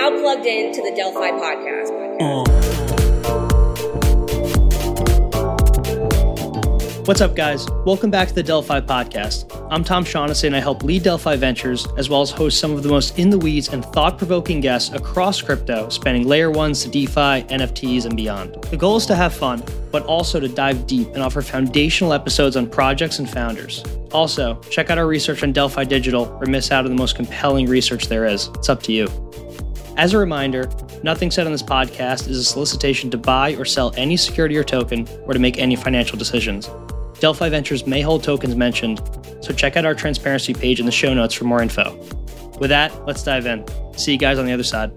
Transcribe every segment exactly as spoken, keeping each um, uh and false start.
now plugged into the Delphi podcast. What's up, guys? Welcome back to the Delphi podcast. I'm Tom Shaughnessy, and I help lead Delphi Ventures, as well as host some of the most in-the-weeds and thought-provoking guests across crypto, spanning layer ones to DeFi, N F Ts, and beyond. The goal is to have fun, but also to dive deep and offer foundational episodes on projects and founders. Also, check out our research on Delphi Digital or miss out on the most compelling research there is. It's up to you. As a reminder, nothing said on this podcast is a solicitation to buy or sell any security or token or to make any financial decisions. Delphi Ventures may hold tokens mentioned, so check out our transparency page in the show notes for more info. With that, let's dive in. See you guys on the other side.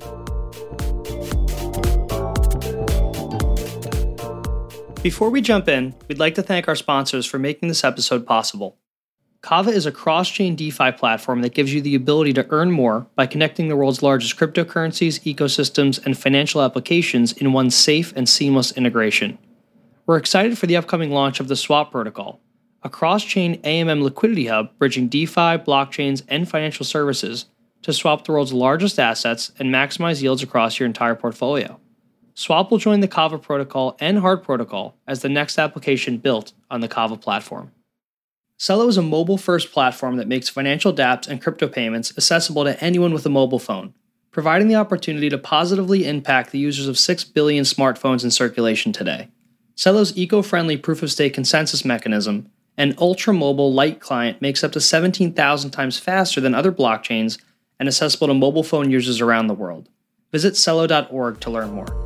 Before we jump in, we'd like to thank our sponsors for making this episode possible. Kava is a cross-chain DeFi platform that gives you the ability to earn more by connecting the world's largest cryptocurrencies, ecosystems, and financial applications in one safe and seamless integration. We're excited for the upcoming launch of the Swap protocol, a cross-chain A M M liquidity hub bridging DeFi, blockchains, and financial services to swap the world's largest assets and maximize yields across your entire portfolio. Swap will join the Kava protocol and Hard protocol as the next application built on the Kava platform. Celo is a mobile-first platform that makes financial dApps and crypto payments accessible to anyone with a mobile phone, providing the opportunity to positively impact the users of six billion smartphones in circulation today. Celo's eco-friendly proof-of-stake consensus mechanism and ultra-mobile light client makes up to seventeen thousand times faster than other blockchains and accessible to mobile phone users around the world. Visit celo dot org to learn more.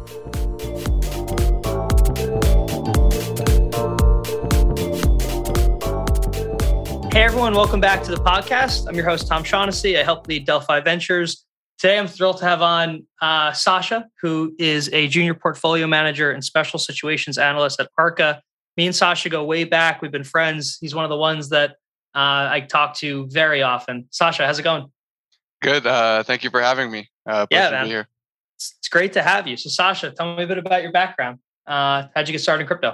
Hey everyone, welcome back to the podcast. I'm your host, Tom Shaughnessy. I help lead Delphi Ventures. Today, I'm thrilled to have on uh, Sasha, who is a junior portfolio manager and special situations analyst at Arca. Me and Sasha go way back. We've been friends. He's one of the ones that uh, I talk to very often. Sasha, how's it going? Good. Uh, thank you for having me. Uh, yeah, man. To be here. It's, it's great to have you. So, Sasha, tell me a bit about your background. Uh, how'd you get started in crypto?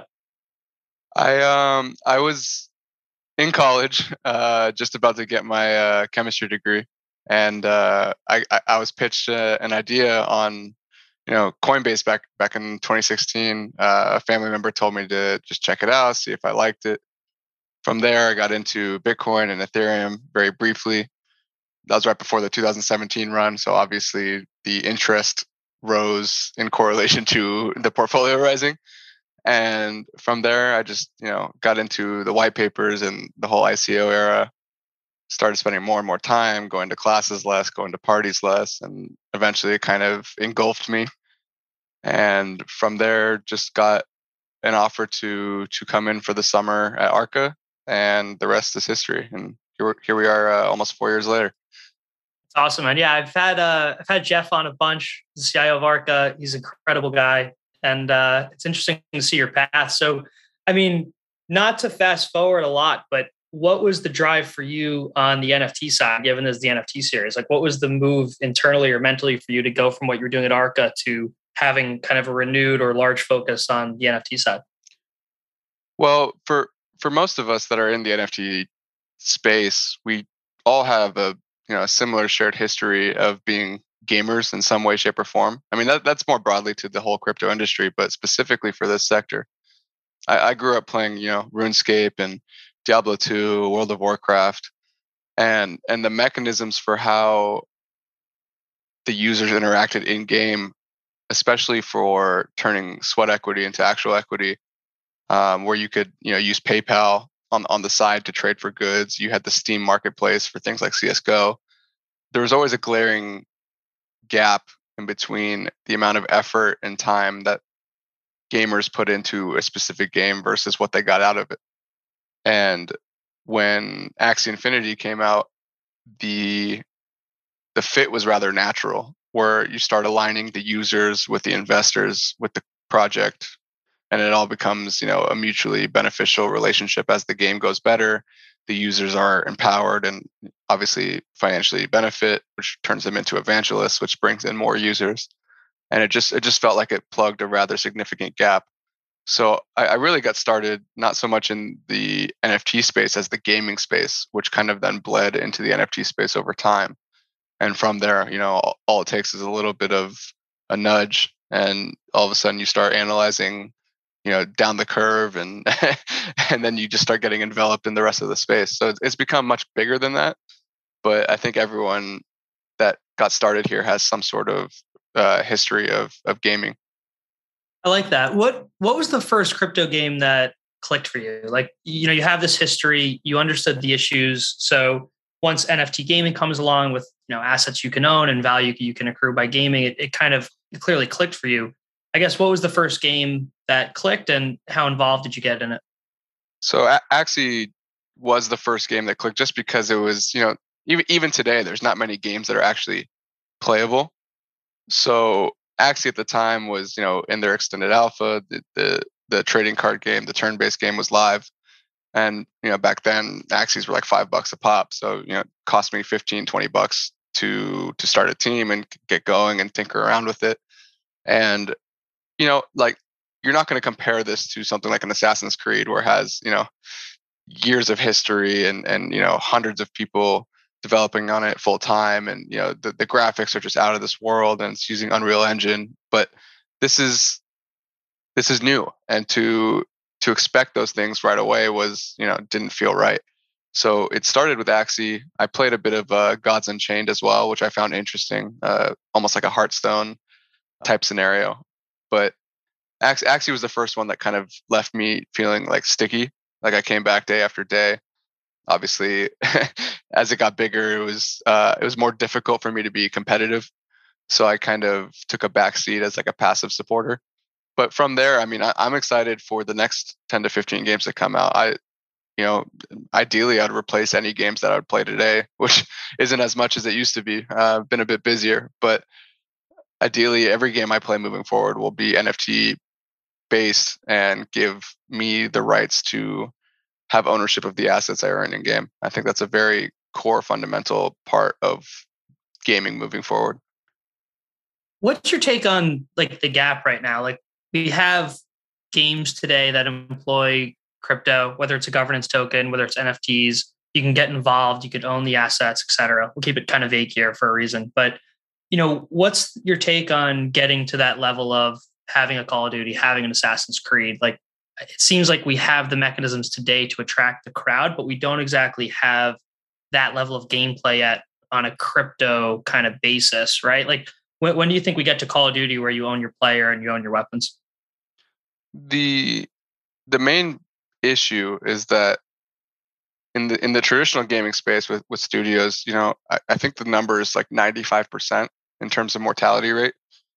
I um I was in college, uh, just about to get my uh, chemistry degree. And uh, I, I was pitched uh, an idea on, you know, Coinbase back back in twenty sixteen. Uh, a family member told me to just check it out, see if I liked it. From there, I got into Bitcoin and Ethereum very briefly. That was right before the two thousand seventeen run, so obviously the interest rose in correlation to the portfolio rising. And from there, I just, you know, got into the white papers and the whole I C O era. Started spending more and more time going to classes less, going to parties less, and eventually it kind of engulfed me. And from there, just got an offer to to come in for the summer at Arca, and the rest is history. And here, here we are, uh, almost four years later. It's awesome, man. Yeah, I've had uh, I've had Jeff on a bunch, the C I O of Arca. He's an incredible guy, and uh, it's interesting to see your path. So, I mean, not to fast forward a lot, but what was the drive for you on the N F T side, given as the N F T series? Like, what was the move internally or mentally for you to go from what you were doing at Arca to having kind of a renewed or large focus on the N F T side? Well, for for most of us that are in the N F T space, we all have a you know a similar shared history of being gamers in some way, shape, or form. I mean, that that's more broadly to the whole crypto industry, but specifically for this sector, I, I grew up playing you know RuneScape and Diablo two, World of Warcraft, and and the mechanisms for how the users interacted in game, especially for turning sweat equity into actual equity, um, where you could you know use PayPal on on the side to trade for goods. You had the Steam marketplace for things like C S G O. There was always a glaring gap in between the amount of effort and time that gamers put into a specific game versus what they got out of it. And when Axie Infinity came out, the the fit was rather natural, where you start aligning the users with the investors with the project, and it all becomes, you know, a mutually beneficial relationship. As the game goes better, the users are empowered and obviously financially benefit, which turns them into evangelists, which brings in more users. And it just it just felt like it plugged a rather significant gap. So I, I really got started not so much in the N F T space as the gaming space, which kind of then bled into the N F T space over time. And from there, you know, all, all it takes is a little bit of a nudge, and all of a sudden you start analyzing, you know, down the curve, and and then you just start getting enveloped in the rest of the space. So it's, it's become much bigger than that. But I think everyone that got started here has some sort of uh, history of of gaming. I like that. What what was the first crypto game that clicked for you? Like, you know, you have this history, you understood the issues. So once N F T gaming comes along with, you know, assets you can own and value you can accrue by gaming, it, it kind of it clearly clicked for you. I guess, what was the first game that clicked, and how involved did you get in it? So a- Axie was the first game that clicked, just because it was, you know, even even today, there's not many games that are actually playable. So Axie at the time was, you know, in their extended alpha. The, the the trading card game, the turn-based game, was live, and you know, back then Axies were like five bucks a pop. So you know, it cost me fifteen, twenty bucks to to start a team and get going and tinker around with it. And you know, like, you're not going to compare this to something like an Assassin's Creed, where it has, you know, years of history and and you know, hundreds of people developing on it full time, and you know, the, the graphics are just out of this world, and it's using Unreal Engine. But this is this is new, and to to expect those things right away was, you know, didn't feel right. So it started with Axie. I played a bit of uh, Gods Unchained as well, which I found interesting, uh, almost like a Hearthstone type scenario. But Ax- Axie was the first one that kind of left me feeling like sticky. Like, I came back day after day. Obviously, as it got bigger, it was uh, it was more difficult for me to be competitive. So I kind of took a back seat as like a passive supporter. But from there, I mean, I, I'm excited for the next ten to fifteen games that come out. I, you know, ideally, I'd replace any games that I would play today, which isn't as much as it used to be. Uh, I've been a bit busier, but ideally, every game I play moving forward will be N F T based and give me the rights to have ownership of the assets I earn in game. I think that's a very core fundamental part of gaming moving forward. What's your take on like the gap right now? Like, we have games today that employ crypto, whether it's a governance token, whether it's N F Ts, you can get involved, you could own the assets, et cetera. We'll keep it kind of vague here for a reason. But, you know, what's your take on getting to that level of having a Call of Duty, having an Assassin's Creed? Like, it seems like we have the mechanisms today to attract the crowd, but we don't exactly have that level of gameplay yet on a crypto kind of basis, right? Like, when, when do you think we get to Call of Duty where you own your player and you own your weapons? The the main issue is that in the in the traditional gaming space with, with studios, you know, I, I think the number is like ninety-five percent in terms of mortality rate.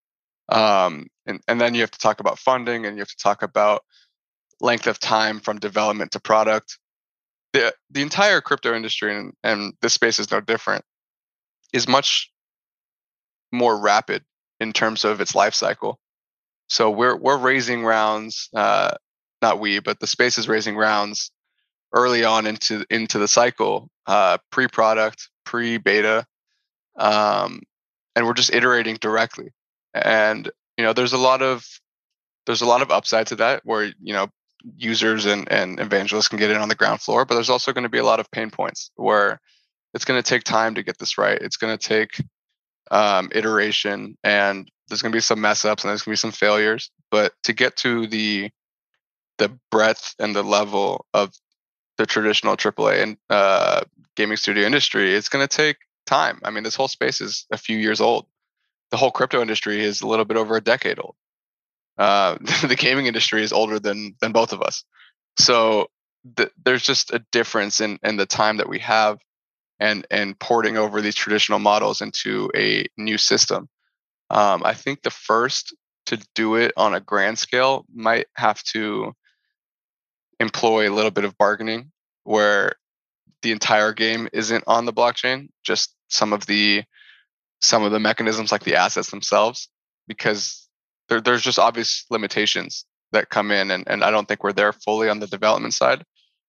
Um, and, and then you have to talk about funding, and you have to talk about length of time from development to product. The the entire crypto industry, and, and this space is no different, is much more rapid in terms of its life cycle. So we're we're raising rounds, uh, not we, but the space is raising rounds early on into into the cycle, uh, pre-product, pre-beta, um, and we're just iterating directly. And you know, there's a lot of there's a lot of upside to that, where you know, users and, and evangelists can get in on the ground floor, but there's also going to be a lot of pain points where it's going to take time to get this right. It's going to take um, iteration, and there's going to be some mess ups, and there's going to be some failures. But to get to the the breadth and the level of the traditional triple A and uh, gaming studio industry, it's going to take time. I mean, this whole space is a few years old. The whole crypto industry is a little bit over a decade old. Uh, the gaming industry is older than than both of us. So th- there's just a difference in in the time that we have, and and porting over these traditional models into a new system. Um, I think the first to do it on a grand scale might have to employ a little bit of bargaining, where the entire game isn't on the blockchain, just some of the some of the mechanisms like the assets themselves, because there, there's just obvious limitations that come in, and, and I don't think we're there fully on the development side.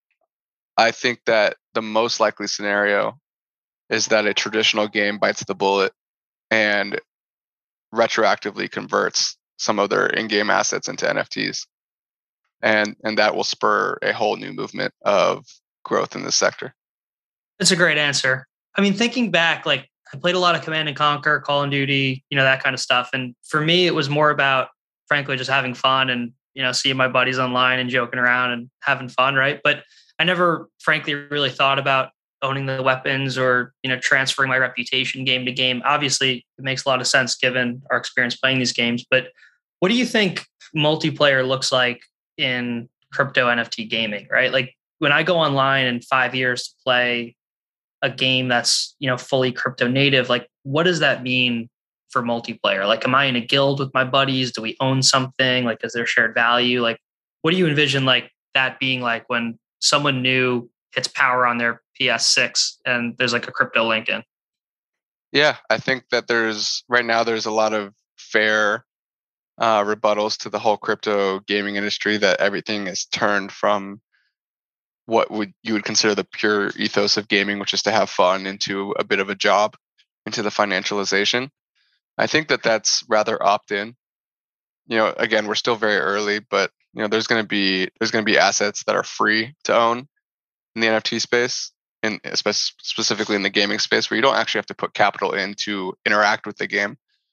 I think that the most likely scenario is that a traditional game bites the bullet and retroactively converts some of their in-game assets into N F Ts. And and that will spur a whole new movement of growth in this sector. That's a great answer. I mean, thinking back, like, I played a lot of Command and Conquer, Call of Duty, you know, that kind of stuff. And for me, it was more about, frankly, just having fun and, you know, seeing my buddies online and joking around and having fun, right? But I never, frankly, really thought about owning the weapons or, you know, transferring my reputation game to game. Obviously, it makes a lot of sense given our experience playing these games. But what do you think multiplayer looks like in crypto N F T gaming, right? Like when I go online in five years to play a game that's, you know, fully crypto native, like what does that mean for multiplayer? Like, am I in a guild with my buddies? Do we own something? Like, is there shared value? Like, what do you envision like that being like when someone new hits power on their P S six and there's like a crypto link in? Yeah, I think that there's right now there's a lot of fair uh, rebuttals to the whole crypto gaming industry that everything is turned from what would you would consider the pure ethos of gaming, which is to have fun, into a bit of a job, into the financialization. I think that that's rather opt-in. You know, again, we're still very early, but you know, there's going to be there's going to be assets that are free to own in the N F T space, and specifically in the gaming space, where you don't actually have to put capital in to interact with the game,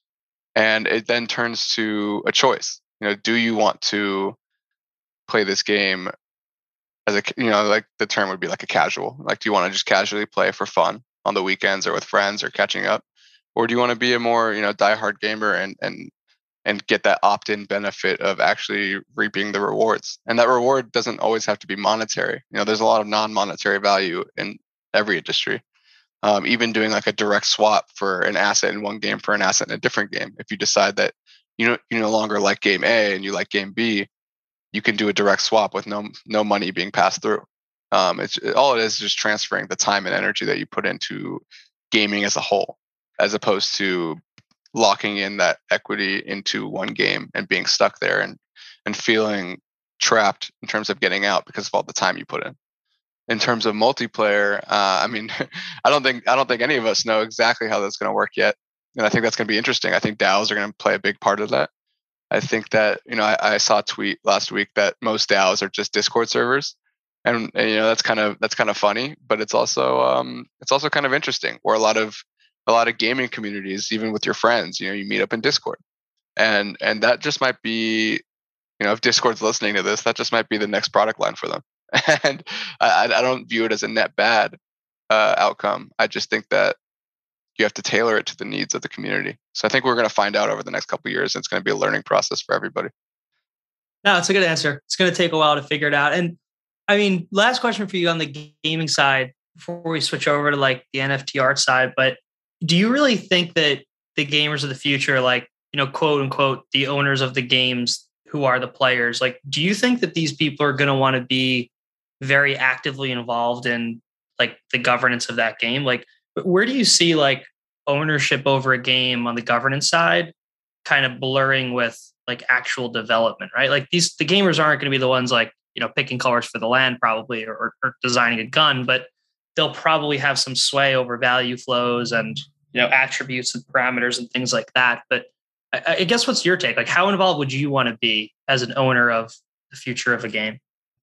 and it then turns to a choice. You know, do you want to play this game as a, you know, like the term would be like a casual, like, do you want to just casually play for fun on the weekends or with friends or catching up? Or do you want to be a more, you know, diehard gamer and, and, and get that opt-in benefit of actually reaping the rewards? And that reward doesn't always have to be monetary. You know, there's a lot of non-monetary value in every industry. Um, even doing like a direct swap for an asset in one game for an asset in a different game. If you decide that you know, you no longer like game A and you like game B, you can do a direct swap with no no money being passed through. Um, it's all it is is just transferring the time and energy that you put into gaming as a whole, as opposed to locking in that equity into one game and being stuck there and and feeling trapped in terms of getting out because of all the time you put in. In terms of multiplayer, uh, I mean, I don't think I don't think any of us know exactly how that's going to work yet, and I think that's going to be interesting. I think DAOs are going to play a big part of that. I think that, you know, I, I saw a tweet last week that most DAOs are just Discord servers, and, and you know that's kind of that's kind of funny, but it's also um, it's also kind of interesting. Where a lot of a lot of gaming communities, even with your friends, you know, you meet up in Discord, and and that just might be, you know, if Discord's listening to this, that just might be the next product line for them. And I, I don't view it as a net bad uh, outcome. I just think that you have to tailor it to the needs of the community. So I think we're going to find out over the next couple of years. And it's going to be a learning process for everybody. No, it's a good answer. It's going to take a while to figure it out. And I mean, last question for you on the gaming side before we switch over to like the N F T art side. But do you really think that the gamers of the future, like, you know, quote unquote, the owners of the games who are the players, like, do you think that these people are going to want to be very actively involved in like the governance of that game? Like, where do you see like ownership over a game on the governance side kind of blurring with like actual development, right? Like these, the gamers aren't going to be the ones like, you know, picking colors for the land probably, or, or designing a gun, but they'll probably have some sway over value flows and, you know, attributes and parameters and things like that. But I, I guess what's your take? Like how involved would you want to be as an owner of the future of a game?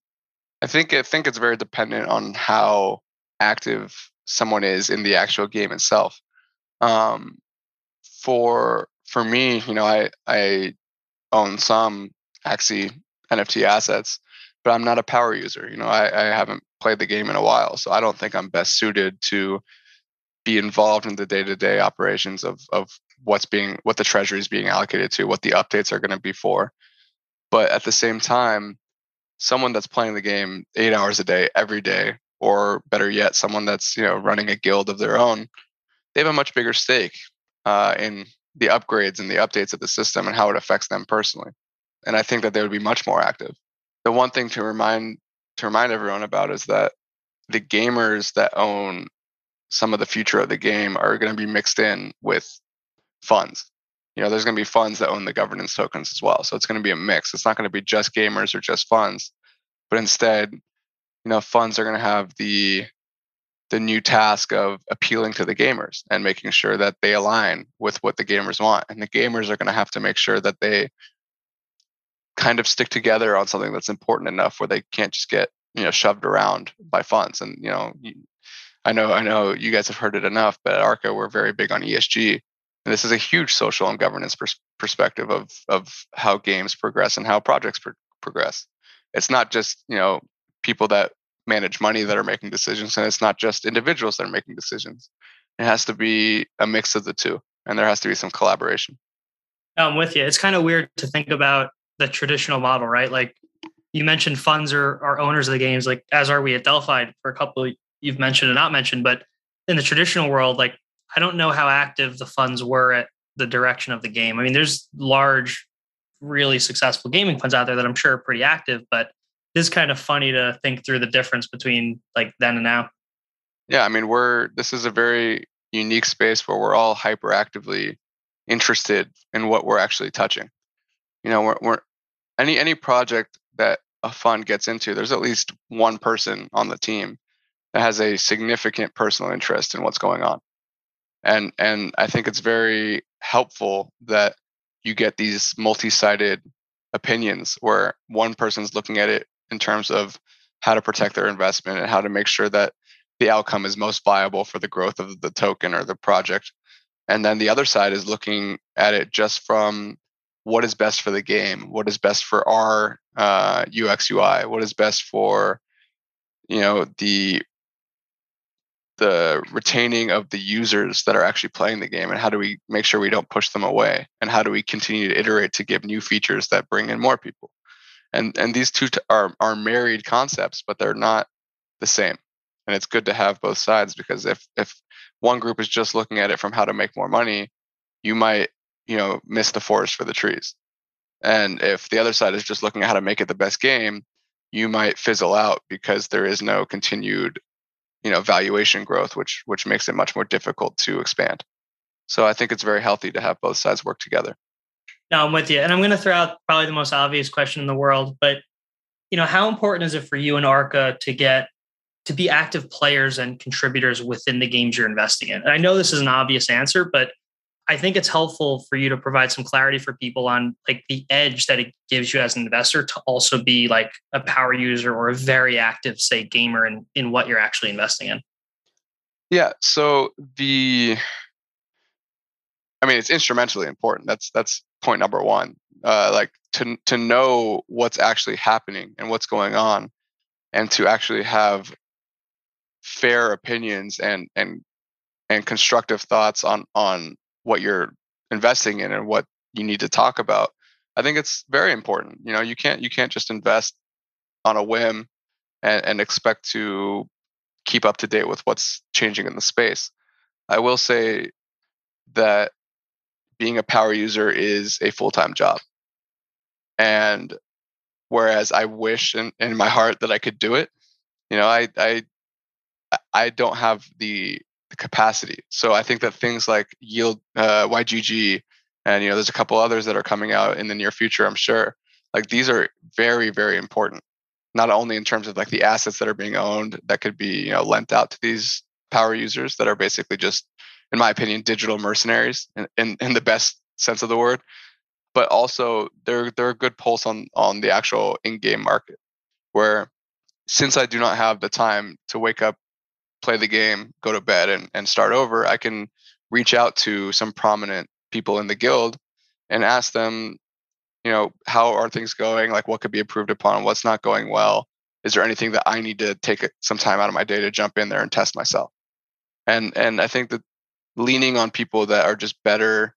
I think I think it's very dependent on how active someone is in the actual game itself. Um, for for me, you know, I I own some Axie N F T assets, but I'm not a power user. You know, I, I haven't played the game in a while, so I don't think I'm best suited to be involved in the day-to-day operations of of what's being what the treasury is being allocated to, what the updates are going to be for. But at the same time, someone that's playing the game eight hours a day, every day, or better yet, someone that's, you know, running a guild of their own, they have a much bigger stake uh, in the upgrades and the updates of the system and how it affects them personally. And I think that they would be much more active. The one thing to remind to remind everyone about is that the gamers that own some of the future of the game are going to be mixed in with funds. You know, there's going to be funds that own the governance tokens as well. So it's going to be a mix. It's not going to be just gamers or just funds, but instead, you know, funds are going to have the the new task of appealing to the gamers and making sure that they align with what the gamers want. And the gamers are going to have to make sure that they kind of stick together on something that's important enough where they can't just get, you know, shoved around by funds. And, you know, I know, I know you guys have heard it enough, but at Arca, we're very big on E S G. And this is a huge social and governance pers- perspective of, of how games progress and how projects pro- progress. It's not just, you know, people that manage money that are making decisions, and it's not just individuals that are making decisions. It has to be a mix of the two, and there has to be some collaboration. I'm with you. It's kind of weird to think about the traditional model, right? Like you mentioned funds are, are owners of the games, like as are we at Delphi for a couple you've mentioned and not mentioned, but in the traditional world, like I don't know how active the funds were at the direction of the game. I mean, there's large, really successful gaming funds out there that I'm sure are pretty active, but it's kind of funny to think through the difference between like then and now. Yeah, I mean, we're this is a very unique space where we're all hyperactively interested in what we're actually touching. You know, we're, we're any any project that a fund gets into, there's at least one person on the team that has a significant personal interest in what's going on. And and I think it's very helpful that you get these multi-sided opinions where one person's looking at it in terms of how to protect their investment and how to make sure that the outcome is most viable for the growth of the token or the project. And then the other side is looking at it just from what is best for the game, what is best for our uh, U X U I, what is best for you know the the retaining of the users that are actually playing the game, and how do we make sure we don't push them away, and how do we continue to iterate to give new features that bring in more people. And and these two t- are are married concepts, but they're not the same. And it's good to have both sides, because if if one group is just looking at it from how to make more money, you might you know miss the forest for the trees. And if the other side is just looking at how to make it the best game, you might fizzle out because there is no continued you know valuation growth, which which makes it much more difficult to expand. So I think it's very healthy to have both sides work together. No, I'm with you. And I'm going to throw out probably the most obvious question in the world, but you know, how important is it for you and Arca to get to be active players and contributors within the games you're investing in? And I know this is an obvious answer, but I think it's helpful for you to provide some clarity for people on like the edge that it gives you as an investor to also be like a power user or a very active, say, gamer in, in what you're actually investing in. Yeah. So the, I mean, it's instrumentally important. That's that's point number one. Uh, like to to know what's actually happening and what's going on, and to actually have fair opinions and and and constructive thoughts on on what you're investing in and what you need to talk about. I think it's very important. You know, you can't you can't just invest on a whim and, and expect to keep up to date with what's changing in the space. I will say that being a power user is a full-time job. And whereas I wish in, in my heart that I could do it, you know, I I I don't have the, the capacity. So I think that things like Yield, uh, Y G G, and you know, there's a couple others that are coming out in the near future, I'm sure. Like these are very, very important. Not only in terms of like the assets that are being owned that could be you know lent out to these power users that are basically just, in my opinion, digital mercenaries in, in, in the best sense of the word, but also they're they're a good pulse on on the actual in-game market, where since I do not have the time to wake up, play the game, go to bed, and, and start over, I can reach out to some prominent people in the guild and ask them, you know, how are things going? Like, what could be improved upon? What's not going well? Is there anything that I need to take some time out of my day to jump in there and test myself? And and I think that leaning on people that are just better,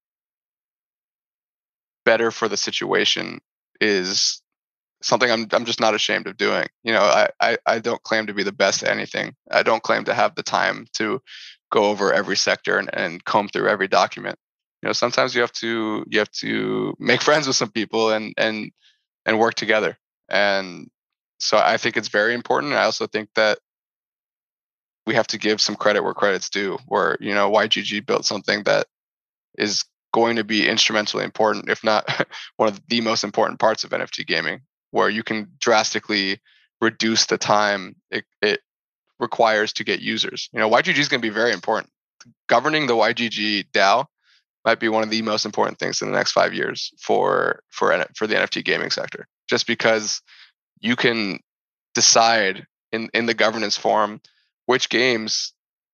better for the situation is something I'm I'm just not ashamed of doing. You know, I, I I don't claim to be the best at anything. I don't claim to have the time to go over every sector and, and comb through every document. You know, sometimes you have to you have to make friends with some people and and and work together. And so I think it's very important. I also think that we have to give some credit where credit's due. Where you know Y G G built something that is going to be instrumentally important, if not one of the most important parts of N F T gaming, where you can drastically reduce the time it, it requires to get users. You know, Y G G is going to be very important. Governing the Y G G DAO might be one of the most important things in the next five years for for for the N F T gaming sector. Just because you can decide in in the governance forum which games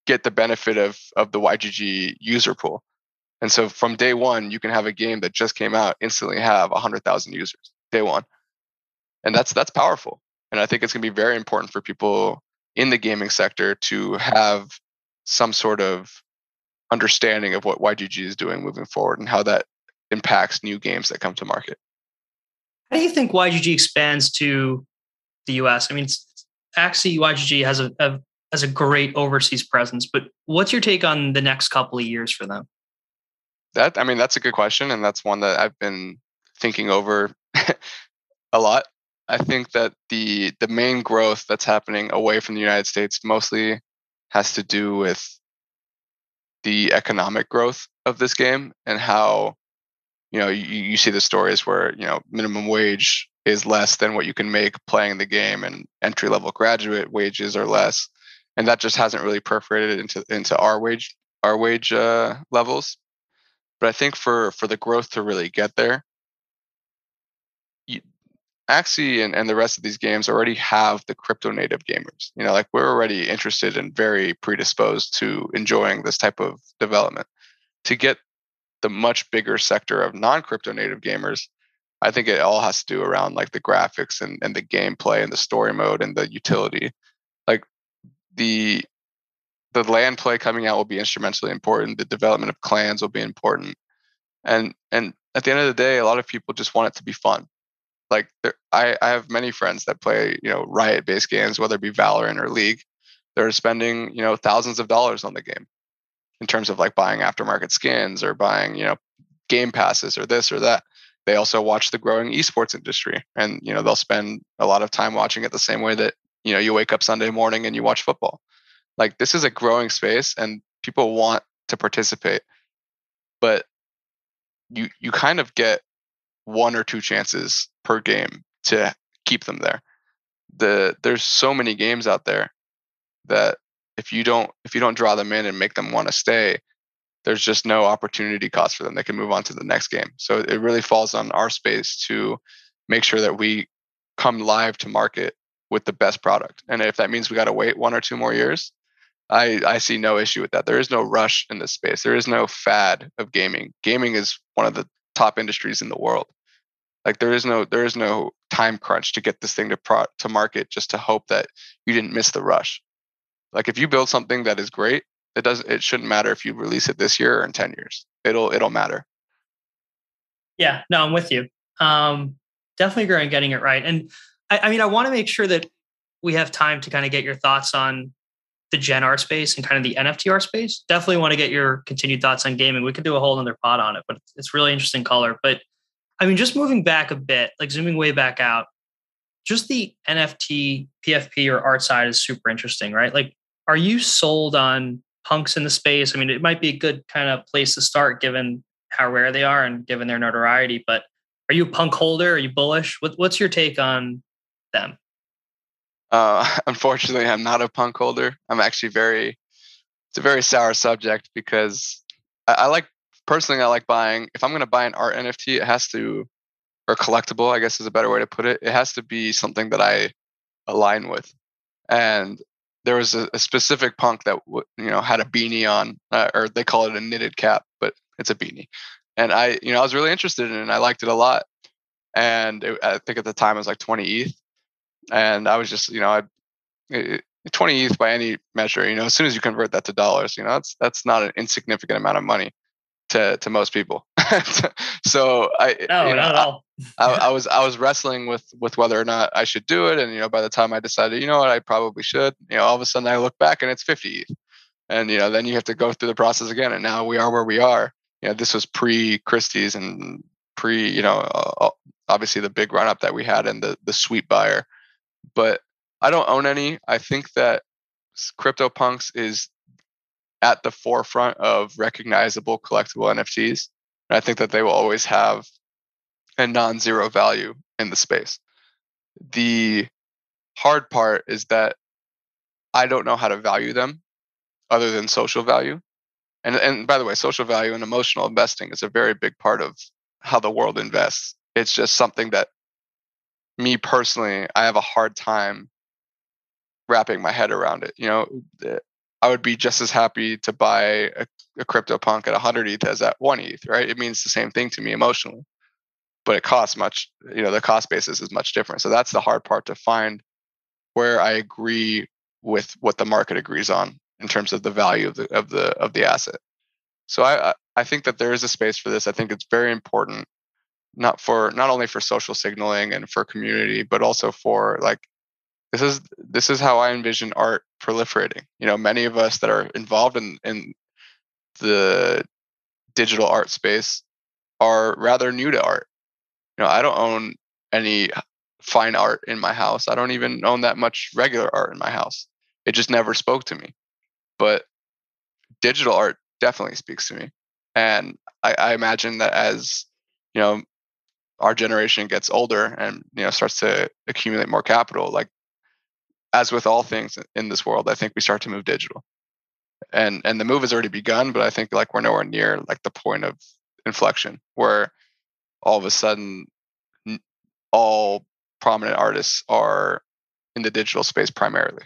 get the benefit of of the Y G G user pool. And so from day one, you can have a game that just came out instantly have one hundred thousand users day one. And that's that's powerful. And I think it's going to be very important for people in the gaming sector to have some sort of understanding of what Y G G is doing moving forward and how that impacts new games that come to market. How do you think Y G G expands to the U S? I mean, Axie Y G G has a, a has a great overseas presence, but what's your take on the next couple of years for them? That I mean, that's a good question, and that's one that I've been thinking over a lot. I think that the the main growth that's happening away from the United States mostly has to do with the economic growth of this game and how, you know, you, you see the stories where, you know, minimum wage is less than what you can make playing the game, and entry level graduate wages are less, and that just hasn't really perforated into into our wage our wage uh, levels. But I think for for the growth to really get there, you, Axie and, and the rest of these games already have the crypto native gamers. You know, like we're already interested and very predisposed to enjoying this type of development. To get the much bigger sector of non-crypto native gamers, I think it all has to do around like the graphics and, and the gameplay and the story mode and the utility. Like the the land play coming out will be instrumentally important. The development of clans will be important. And and at the end of the day, a lot of people just want it to be fun. Like there, I, I have many friends that play, you know, Riot-based games, whether it be Valorant or League. They're spending, you know, thousands of dollars on the game in terms of like buying aftermarket skins or buying, you know, game passes or this or that. They also watch the growing esports industry, and, you know, they'll spend a lot of time watching it the same way that, you know, you wake up Sunday morning and you watch football. Like this is a growing space and people want to participate, but you you kind of get one or two chances per game to keep them there. The there's so many games out there that if you don't if you don't draw them in and make them want to stay, there's just no opportunity cost for them. They can move on to the next game. So it really falls on our space to make sure that we come live to market with the best product. And if that means we got to wait one or two more years, I, I see no issue with that. There is no rush in this space. There is no fad of gaming. Gaming is one of the top industries in the world. Like there is no there is no time crunch to get this thing to pro, to market just to hope that you didn't miss the rush. Like if you build something that is great, it doesn't it shouldn't matter if you release it this year or in ten years. It'll it'll matter. Yeah, no, I'm with you. Um, definitely agree on getting it right. And I, I mean, I want to make sure that we have time to kind of get your thoughts on the Gen art space and kind of the N F T art space. Definitely want to get your continued thoughts on gaming. We could do a whole other pod on it, but it's really interesting color. But I mean, just moving back a bit, like zooming way back out, just the N F T, P F P or art side is super interesting, right? Like, are you sold on punks in the space? I mean, it might be a good kind of place to start given how rare they are and given their notoriety, but are you a punk holder? Are you bullish? What, what's your take on them? Uh, unfortunately, I'm not a punk holder. I'm actually very, it's a very sour subject because I, I like, personally, I like buying, if I'm going to buy an art N F T, it has to, or collectible, I guess is a better way to put it. It has to be something that I align with. And there was a, a specific punk that, you know, had a beanie on, uh, or they call it a knitted cap, but it's a beanie. And I, you know, I was really interested in it and I liked it a lot. And it, I think at the time it was like twenty E T H. And I was just, you know, I, it, twenty E T H by any measure, you know, as soon as you convert that to dollars, you know, that's that's not an insignificant amount of money to to most people. So I, no, you know, not at all. I, I, I was I was wrestling with with whether or not I should do it, and you know, by the time I decided, you know what, I probably should. You know, all of a sudden I look back and it's fifty E T H, and you know, then you have to go through the process again, and now we are where we are. You know, this was pre Christie's and pre, you know, uh, obviously the big run up that we had in the the sweep buyer. But I don't own any. I think that CryptoPunks is at the forefront of recognizable collectible N F Ts. And I think that they will always have a non-zero value in the space. The hard part is that I don't know how to value them other than social value. And, and by the way, social value and emotional investing is a very big part of how the world invests. It's just something that me personally, I have a hard time wrapping my head around it. You know, I would be just as happy to buy a, a CryptoPunk at one hundred E T H as at one E T H, right? It means the same thing to me emotionally, but it costs much, you know, the cost basis is much different. So that's the hard part, to find where I agree with what the market agrees on in terms of the value of the of the of the asset. So I I think that there is a space for this. I think it's very important, not for not only for social signaling and for community, but also for like this is this is how I envision art proliferating. You know, many of us that are involved in in the digital art space are rather new to art. You know, I don't own any fine art in my house. I don't even own that much regular art in my house. It just never spoke to me. But digital art definitely speaks to me. And I, I imagine that as, you know, our generation gets older and, you know, starts to accumulate more capital, like as with all things in this world, I think we start to move digital. And and the move has already begun, but I think like we're nowhere near like the point of inflection where all of a sudden all prominent artists are in the digital space primarily.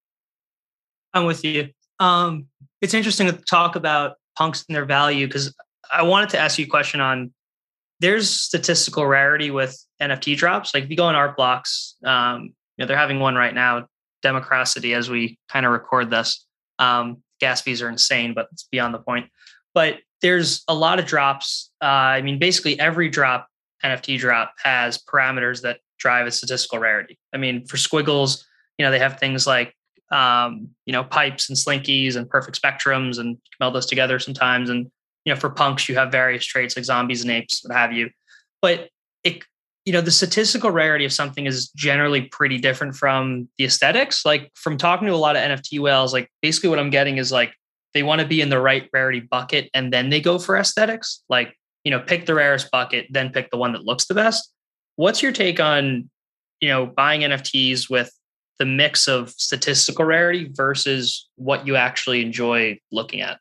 I'm with you. Um, it's interesting to talk about punks and their value, because I wanted to ask you a question on, there's statistical rarity with N F T drops. Like if you go on Art Blocks, um, you know, they're having one right now, Democracy, as we kind of record this. Um, gas fees are insane, but it's beyond the point. But there's a lot of drops. Uh, I mean, basically every drop, N F T drop, has parameters that drive its statistical rarity. I mean, for Squiggles, you know, they have things like, um, you know, pipes and slinkies and perfect spectrums, and meld those together sometimes. And, you know, for punks, you have various traits like zombies and apes, what have you. But it, you know, the statistical rarity of something is generally pretty different from the aesthetics. Like from talking to a lot of N F T whales, like basically what I'm getting is like, they want to be in the right rarity bucket and then they go for aesthetics. Like, you know, pick the rarest bucket, then pick the one that looks the best. What's your take on, you know, buying N F Ts with the mix of statistical rarity versus what you actually enjoy looking at?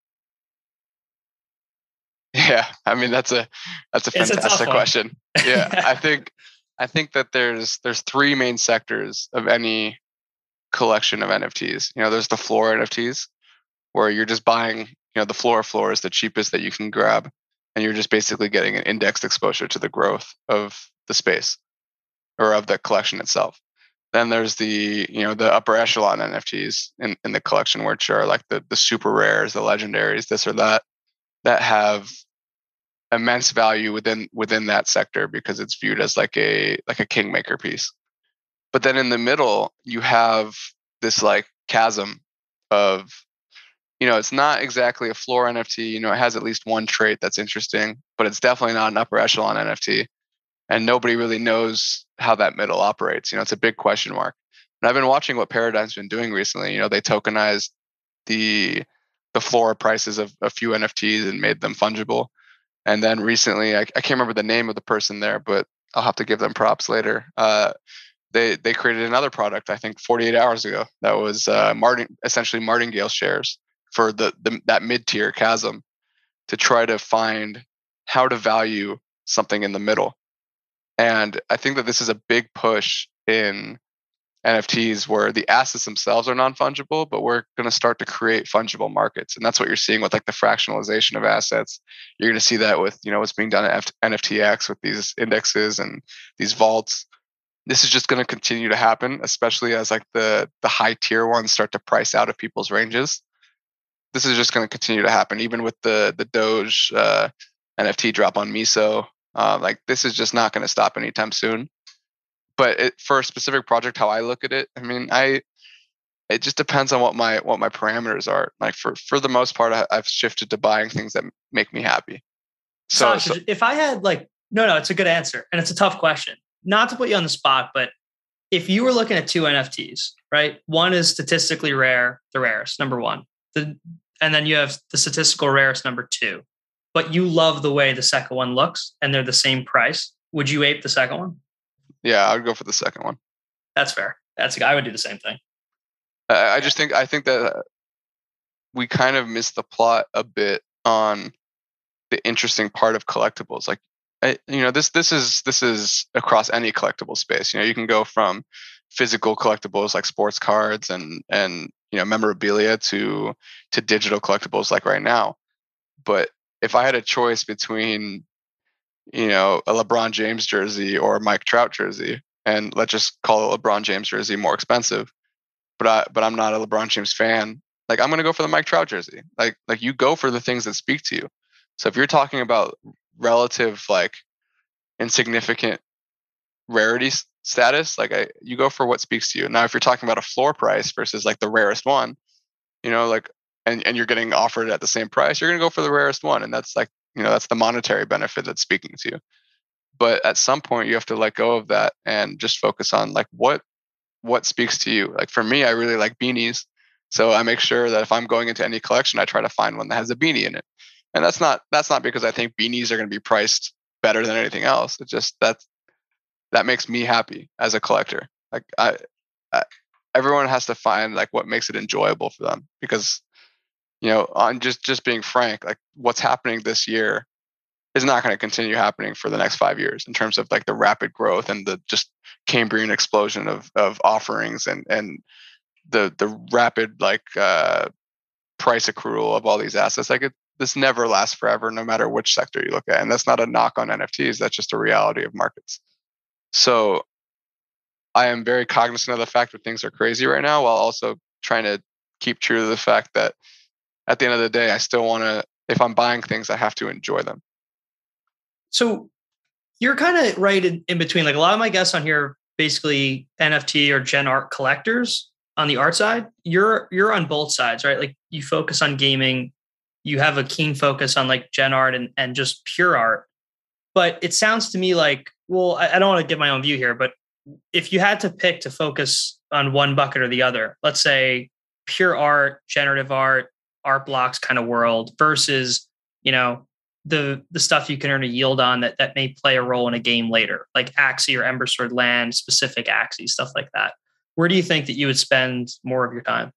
Yeah, I mean that's a that's a fantastic a question. Yeah, I think I think that there's there's three main sectors of any collection of N F Ts. You know, there's the floor N F Ts, where you're just buying, you know, the floor floor is the cheapest that you can grab, and you're just basically getting an indexed exposure to the growth of the space or of the collection itself. Then there's the, you know, the upper echelon N F Ts in, in the collection, which are like the the super rares, the legendaries, this or that, that have immense value within within that sector because it's viewed as like a like a kingmaker piece. But then in the middle, you have this like chasm of, you know, it's not exactly a floor N F T. You know, it has at least one trait that's interesting, but it's definitely not an upper echelon N F T. And nobody really knows how that middle operates. You know, it's a big question mark. And I've been watching what Paradigm's been doing recently. You know, they tokenized the the floor prices of a few N F Ts and made them fungible. And then recently, I, I can't remember the name of the person there, but I'll have to give them props later. Uh, they they created another product, I think, forty-eight hours ago. That was uh, Martin, essentially Martingale shares for the, the that mid-tier chasm, to try to find how to value something in the middle. And I think that this is a big push in N F Ts where the assets themselves are non-fungible, but we're going to start to create fungible markets. And that's what you're seeing with like the fractionalization of assets. You're going to see that with, you know, what's being done at N F T X with these indexes and these vaults. This is just going to continue to happen, especially as like the the high tier ones start to price out of people's ranges. This is just going to continue to happen, even with the the Doge uh, N F T drop on Miso. Uh, like this is just not going to stop anytime soon. But it, for a specific project, how I look at it, I mean, I it just depends on what my what my parameters are. Like for for the most part, I, I've shifted to buying things that make me happy. So, Sasha, so if I had like, no, no, it's a good answer, and it's a tough question. Not to put you on the spot, but if you were looking at two N F Ts, right? One is statistically rare, the rarest, number one, the, and then you have the statistical rarest, number two. But you love the way the second one looks, and they're the same price. Would you ape the second one? Yeah, I would go for the second one. That's fair. That's I would do the same thing. I, I just think I think that we kind of missed the plot a bit on the interesting part of collectibles. Like, I, you know, this this is this is across any collectible space. You know, you can go from physical collectibles like sports cards and and you you know, memorabilia to to digital collectibles like right now. But if I had a choice between, you know, a LeBron James jersey or a Mike Trout jersey, and let's just call a LeBron James jersey more expensive, but I but I'm not a LeBron James fan, like I'm gonna go for the Mike Trout jersey. Like like you go for the things that speak to you. So if you're talking about relative like insignificant rarity s- status, like I, you go for what speaks to you. Now, if you're talking about a floor price versus like the rarest one, you know, like and and you're getting offered at the same price, you're gonna go for the rarest one, and that's like you know that's the monetary benefit that's speaking to you. But at some point, you have to let go of that and just focus on like what what speaks to you. Like for me, I really like beanies, so I make sure that if I'm going into any collection, I try to find one that has a beanie in it. And that's not that's not because I think beanies are going to be priced better than anything else. It's just that that makes me happy as a collector. Like I, I everyone has to find like what makes it enjoyable for them, because you know, on just just being frank, like what's happening this year is not going to continue happening for the next five years in terms of like the rapid growth and the just Cambrian explosion of of offerings and and the the rapid like uh, price accrual of all these assets. Like it, this never lasts forever, no matter which sector you look at. And that's not a knock on N F Ts. That's just a reality of markets. So I am very cognizant of the fact that things are crazy right now, while also trying to keep true to the fact that at the end of the day, I still want to, if I'm buying things, I have to enjoy them. So you're kind of right in, in between. Like a lot of my guests on here, basically N F T or gen art collectors on the art side. You're you're on both sides, right? Like you focus on gaming, you have a keen focus on like gen art and, and just pure art. But it sounds to me like, well, I, I don't want to give my own view here, but if you had to pick to focus on one bucket or the other, let's say pure art, generative art, art blocks kind of world versus, you know, the the stuff you can earn a yield on that that may play a role in a game later, like Axie or Ember Sword Land, specific Axie, stuff like that. Where do you think that you would spend more of your time?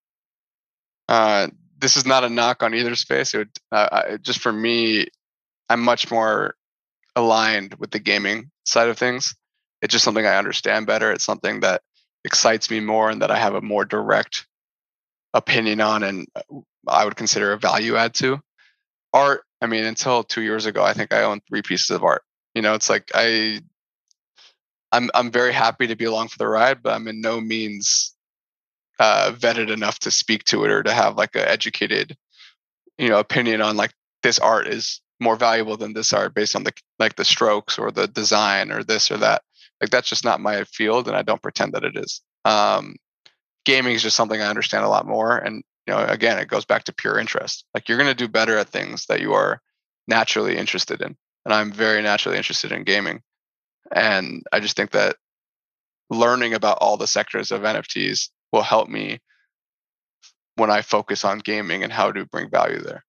Uh, this is not a knock on either space. It would, uh, I- just for me, I'm much more aligned with the gaming side of things. It's just something I understand better. It's something that excites me more and that I have a more direct opinion on, and I would consider a value add to. Art, I mean, until two years ago, I think I owned three pieces of art. You know, it's like I, I'm I'm very happy to be along for the ride, but I'm in no means uh, vetted enough to speak to it or to have like an educated, you know, opinion on like this art is more valuable than this art based on the like the strokes or the design or this or that. Like that's just not my field, and I don't pretend that it is. Um, gaming is just something I understand a lot more, and you know, again, it goes back to pure interest. Like you're going to do better at things that you are naturally interested in, and I'm very naturally interested in gaming. And I just think that learning about all the sectors of N F Ts will help me when I focus on gaming and how to bring value there.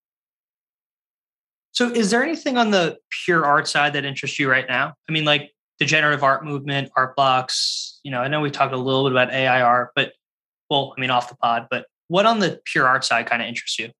So is there anything on the pure art side that interests you right now? I mean, like the generative art movement, art blocks, you know, I know we talked a little bit about A I art, but well, I mean, off the pod, but what on the pure art side kind of interests you?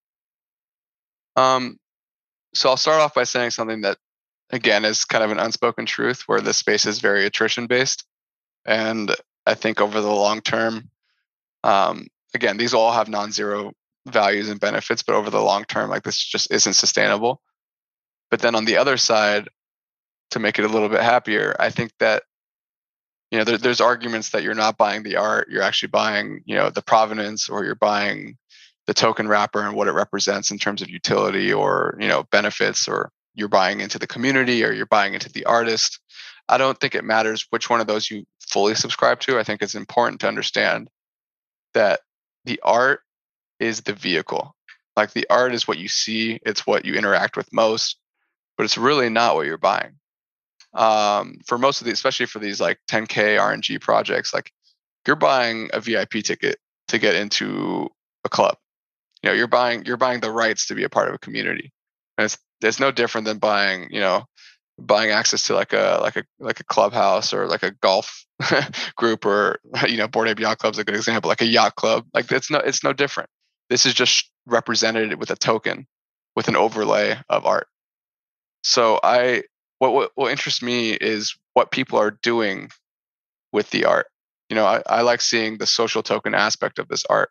Um, so I'll start off by saying something that, again, is kind of an unspoken truth, where this space is very attrition based. And I think over the long term, um, again, these all have non-zero values and benefits, but over the long term, like this just isn't sustainable. But then on the other side, to make it a little bit happier, I think that you know there, there's arguments that you're not buying the art, you're actually buying you know the provenance, or you're buying the token wrapper and what it represents in terms of utility or you know benefits, or you're buying into the community or you're buying into the artist. I don't think it matters which one of those you fully subscribe to. I think it's important to understand that the art is the vehicle. Like the art is what you see, it's what you interact with most, but it's really not what you're buying. Um, for most of these, especially for these like ten K R N G projects, like you're buying a V I P ticket to get into a club. You know, you're buying you're buying the rights to be a part of a community. And it's it's no different than buying, you know, buying access to like a like a like a clubhouse or like a golf group, or you know, Bored Ape Yacht Club's a good example, like a yacht club. Like it's no it's no different. This is just represented with a token, with an overlay of art. So I what what, what interests me is what people are doing with the art. You know, I, I like seeing the social token aspect of this art.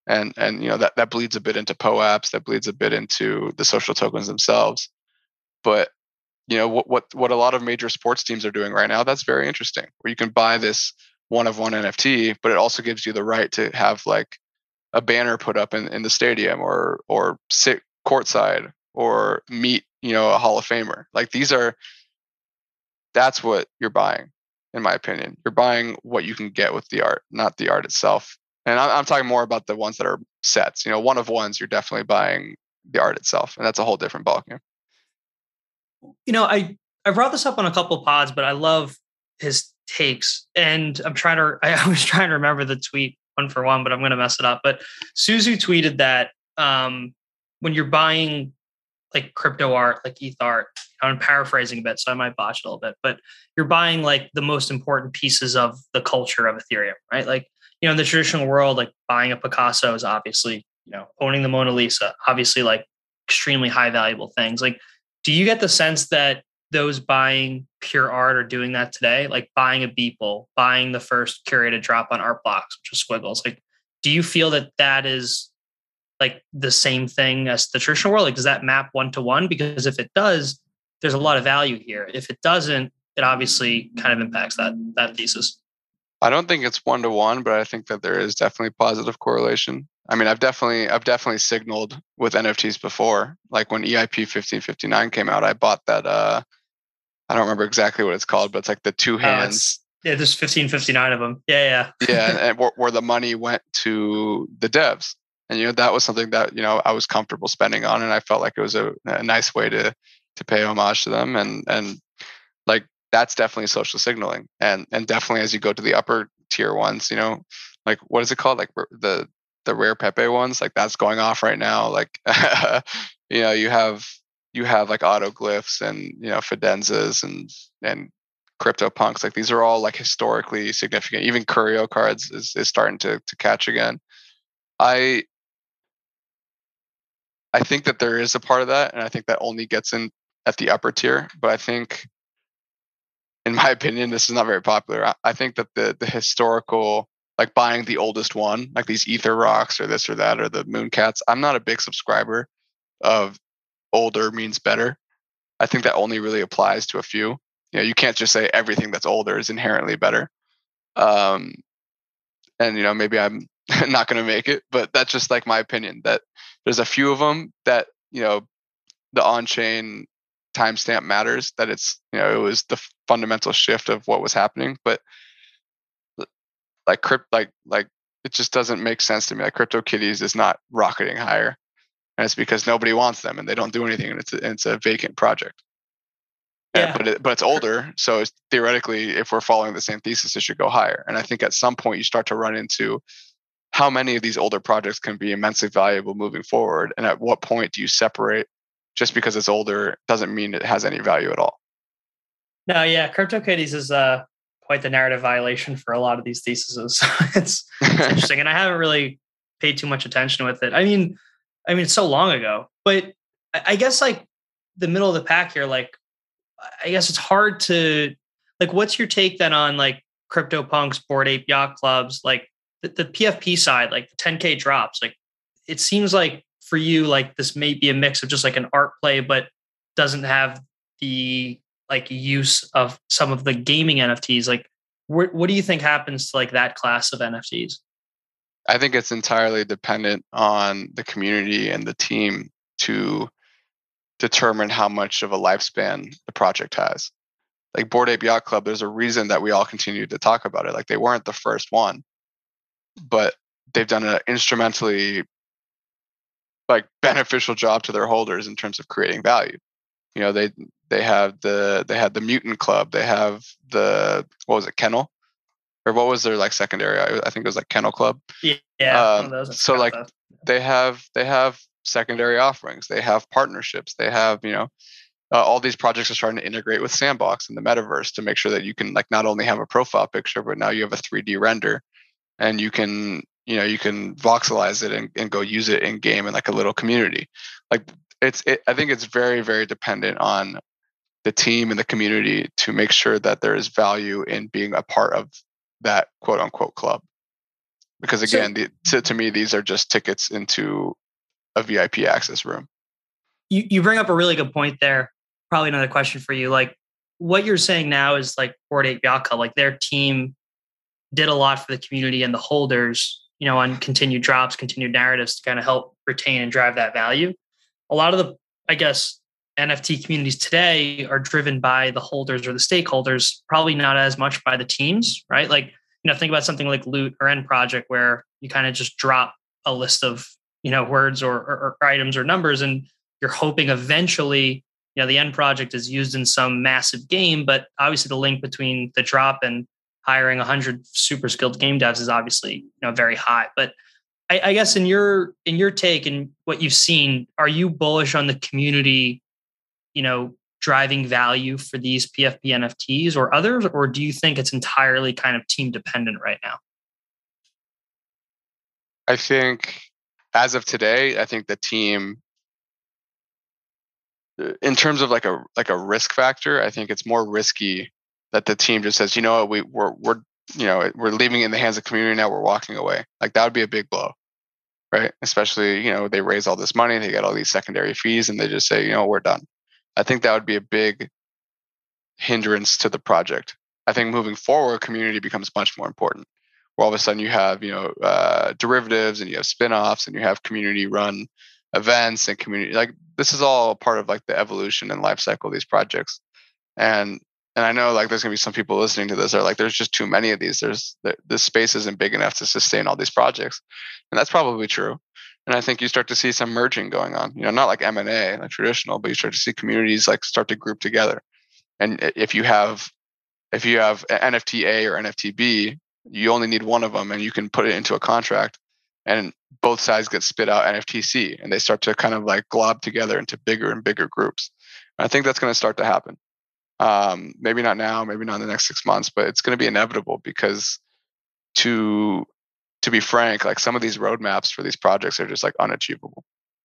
and and you know that that bleeds a bit into P O A Ps, that bleeds a bit into the social tokens themselves. But you know what what what a lot of major sports teams are doing right now, that's very interesting, where you can buy this one of one N F T, but it also gives you the right to have like a banner put up in, in the stadium, or or sit courtside, or meet you know a Hall of Famer. Like these are that's what you're buying, in my opinion. You're buying what you can get with the art, not the art itself. And I'm, I'm talking more about the ones that are sets. You know, one of ones, you're definitely buying the art itself, and that's a whole different ballgame. You know, I I brought this up on a couple of pods, but I love his takes, and I'm trying to. I was trying to remember the tweet one for one, but I'm going to mess it up. But Suzu tweeted that um, when you're buying like crypto art, like E T H art, I'm paraphrasing a bit, so I might botch it a little bit, but you're buying like the most important pieces of the culture of Ethereum, right? Like, you know, in the traditional world, like buying a Picasso is obviously, you know, owning the Mona Lisa, obviously like extremely high valuable things. Like, do you get the sense that those buying pure art are doing that today? Like buying a Beeple, buying the first curated drop on Art Blocks, which is Squiggles. Like, do you feel that that is like the same thing as the traditional world? Like, does that map one to one? Because if it does, there's a lot of value here. If it doesn't, it obviously kind of impacts that that thesis. I don't think it's one to one, but I think that there is definitely positive correlation. I mean, I've definitely I've definitely signaled with N F Ts before. Like when E I P fifteen fifty-nine came out, I bought that. Uh, I don't remember exactly what it's called, but it's like the two hands. Oh, yeah, there's fifteen fifty-nine of them. Yeah, yeah. yeah, and where, where the money went to the devs, and you know that was something that you know I was comfortable spending on, and I felt like it was a, a nice way to to pay homage to them, and and like that's definitely social signaling, and and definitely as you go to the upper tier ones, you know, like what is it called, like the the rare Pepe ones, like that's going off right now. Like you know, you have you have like autoglyphs and you know Fidenzas and and CryptoPunks. Like these are all like historically significant. Even Curio cards is is starting to to catch again. I I think that there is a part of that, and I think that only gets in at the upper tier. But I think, in my opinion, this is not very popular. I think that the the historical, like buying the oldest one, like these Ether Rocks or this or that or the Mooncats, I'm not a big subscriber of older means better. I think that only really applies to a few. You know, you can't just say everything that's older is inherently better. Um, and you know, maybe I'm not going to make it, but that's just like my opinion. That there's a few of them that you know the on-chain timestamp matters. That it's you know it was the fundamental shift of what was happening, but like crypt like like it just doesn't make sense to me. Like CryptoKitties is not rocketing higher, and it's because nobody wants them and they don't do anything, and it's a, it's a vacant project. Yeah. But it, but it's older, so it's theoretically, if we're following the same thesis, it should go higher. And I think at some point you start to run into how many of these older projects can be immensely valuable moving forward, and at what point do you separate? Just because it's older doesn't mean it has any value at all. No, yeah, CryptoKitties is uh, quite the narrative violation for a lot of these theses. it's, it's interesting, and I haven't really paid too much attention with it. I mean, I mean, it's so long ago, but I guess like the middle of the pack here, like. I guess it's hard to like, what's your take then on like CryptoPunks, Bored Ape Yacht Clubs, like the, the P F P side, like the ten K drops? Like it seems like for you, like this may be a mix of just like an art play, but doesn't have the like use of some of the gaming N F Ts. Like wh- what do you think happens to like that class of N F Ts? I think it's entirely dependent on the community and the team to determine how much of a lifespan the project has. Like Bored Ape Yacht Club, there's a reason that we all continue to talk about it. Like they weren't the first one, but they've done an instrumentally like beneficial job to their holders in terms of creating value. You know, they they have the they had the Mutant Club, they have the what was it, Kennel? Or what was their like secondary? I, I think it was like Kennel Club. Yeah. yeah um, so like stuff. they have they have secondary offerings, they have partnerships, they have you know uh, all these projects are starting to integrate with Sandbox and the metaverse to make sure that you can like not only have a profile picture, but now you have a three D render, and you can you know you can voxelize it and, and go use it in game in like a little community. Like it's it, I think it's very very dependent on the team and the community to make sure that there is value in being a part of that quote unquote club. because So again, the, to, to me, these are just tickets into a V I P access room. you, you bring up a really good point there. Probably another question for you. Like what you're saying now is like Bored Ape Yacht Club, like their team did a lot for the community and the holders, you know, on continued drops, continued narratives to kind of help retain and drive that value. A lot of the, I guess, N F T communities today are driven by the holders or the stakeholders, probably not as much by the teams, right? Like, you know, think about something like Loot or End Project, where you kind of just drop a list of, you know, words or, or, or items or numbers, and you're hoping eventually, you know, the end project is used in some massive game. But obviously the link between the drop and hiring one hundred super skilled game devs is obviously, you know, very high. But I, I guess in your in your take and what you've seen, are you bullish on the community, you know, driving value for these P F P N F Ts or others, or do you think it's entirely kind of team dependent right now? I think as of today, I think the team, in terms of like a like a risk factor, I think it's more risky that the team just says, you know what, we we're we're you know we're leaving it in the hands of the community now, we're walking away. Like that would be a big blow, right? Especially, you know, they raise all this money, they get all these secondary fees, and they just say, you know, we're done. I think that would be a big hindrance to the project. I think moving forward, community becomes much more important. Where all of a sudden you have, you know, uh, derivatives and you have spin-offs and you have community-run events and community. Like this is all part of like the evolution and life cycle of these projects. And and I know like there's gonna be some people listening to this that are like, there's just too many of these. There's this space isn't big enough to sustain all these projects, and that's probably true. And I think you start to see some merging going on. You know, not like M and A, like traditional, but you start to see communities like start to group together. And if you have if you have N F T A or N F T B, you only need one of them, and you can put it into a contract, and both sides get spit out N F T C, and they start to kind of like glob together into bigger and bigger groups. And I think that's going to start to happen. Um, maybe not now, maybe not in the next six months, but it's going to be inevitable because to to be frank, like some of these roadmaps for these projects are just like unachievable.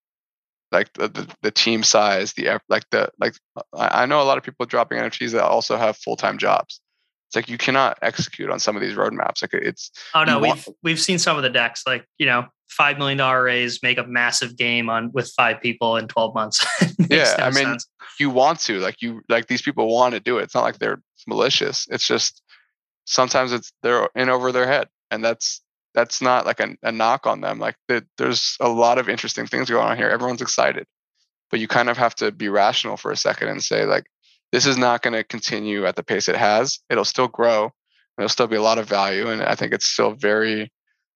Like the, the, the team size, the like the like I know a lot of people dropping N F Ts that also have full time jobs. It's like you cannot execute on some of these roadmaps. Like it's oh no, want, we've we've seen some of the decks, like, you know, five million dollar raise, make a massive game on with five people in twelve months. Yeah, no I mean, sense. you want to like you like these people want to do it. It's not like they're malicious. It's just sometimes it's they're in over their head, and that's that's not like a, a knock on them. Like the, there's a lot of interesting things going on here. Everyone's excited, but you kind of have to be rational for a second and say like, this is not going to continue at the pace it has. It'll still grow. There'll still be a lot of value, and I think it's still very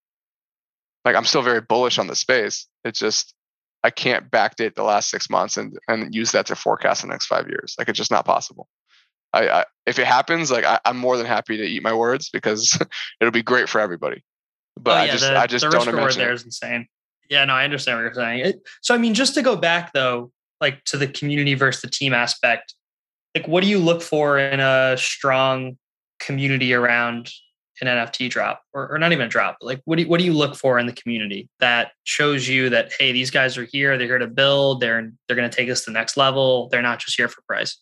like I'm still very bullish on the space. It's just I can't backdate the last six months and and use that to forecast the next five years. Like it's just not possible. I, I if it happens, like I, I'm more than happy to eat my words because it'll be great for everybody. But oh, yeah, I just the, I just the don't risk reward imagine there it. is insane. Yeah, no, I understand what you're saying. It, so I mean, just to go back though, like to the community versus the team aspect, like what do you look for in a strong community around an N F T drop, or, or not even a drop? But like what do you, what do you look for in the community that shows you that, hey, these guys are here, they're here to build, they're they're going to take us to the next level, they're not just here for price?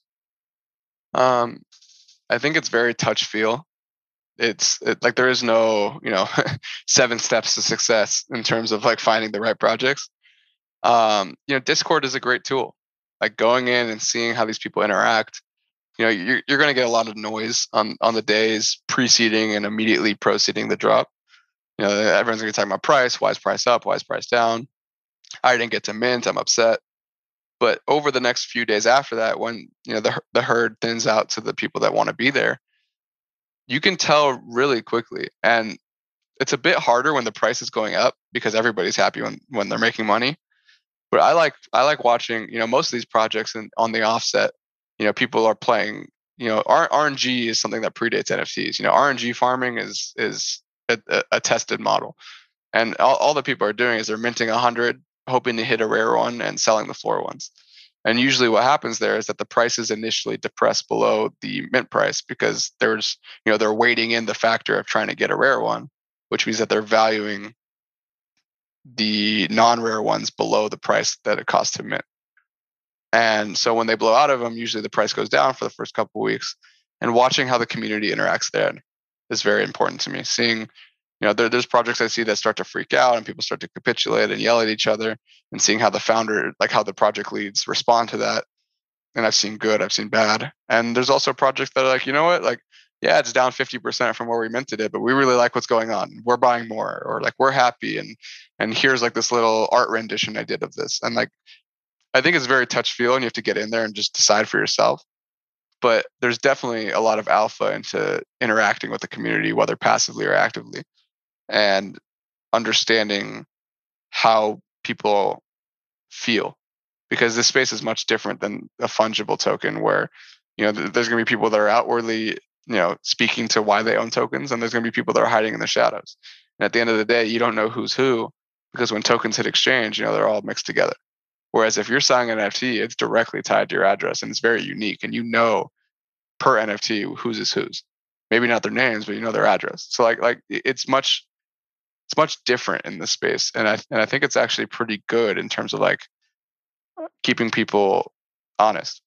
Um, I think it's very touch feel. It's it, like there is no, you know, seven steps to success in terms of like finding the right projects. Um, you know, Discord is a great tool. Like going in and seeing how these people interact. You know, you're you're going to get a lot of noise on on the days preceding and immediately proceeding the drop. You know, everyone's going to be talking about price. Why is price up? Why is price down? I didn't get to mint. I'm upset. But over the next few days after that, when you know the the herd thins out to the people that want to be there, you can tell really quickly. And it's a bit harder when the price is going up because everybody's happy when, when they're making money. But I like I like watching, you know, most of these projects and on the offset, you know, people are playing, you know, R- RNG is something that predates N F Ts. You know, R N G farming is is a, a tested model. And all, all the people are doing is they're minting one hundred, hoping to hit a rare one and selling the floor ones. And usually what happens there is that the price is initially depressed below the mint price because there's, you know, they're weighting in the factor of trying to get a rare one, which means that they're valuing the non-rare ones below the price that it costs to mint. And so when they blow out of them, usually the price goes down for the first couple of weeks. And watching how the community interacts there is very important to me. Seeing You know, there, there's projects I see that start to freak out and people start to capitulate and yell at each other, and seeing how the founder, like how the project leads respond to that. And I've seen good, I've seen bad. And there's also projects that are like, you know what, like, yeah, it's down fifty percent from where we minted it, but we really like what's going on. We're buying more, or like we're happy. And, and here's like this little art rendition I did of this. And like, I think it's very touch feel and you have to get in there and just decide for yourself. But there's definitely a lot of alpha into interacting with the community, whether passively or actively, and understanding how people feel. Because this space is much different than a fungible token where, you know, th- there's going to be people that are outwardly, you know, speaking to why they own tokens, and there's going to be people that are hiding in the shadows. And at the end of the day, you don't know who's who, because when tokens hit exchange, you know, they're all mixed together. Whereas if you're selling an N F T, it's directly tied to your address and it's very unique, and you know per N F T whose is whose. Maybe not their names, but you know their address. So like like it's much it's much different in this space, and I and I think it's actually pretty good in terms of like keeping people honest.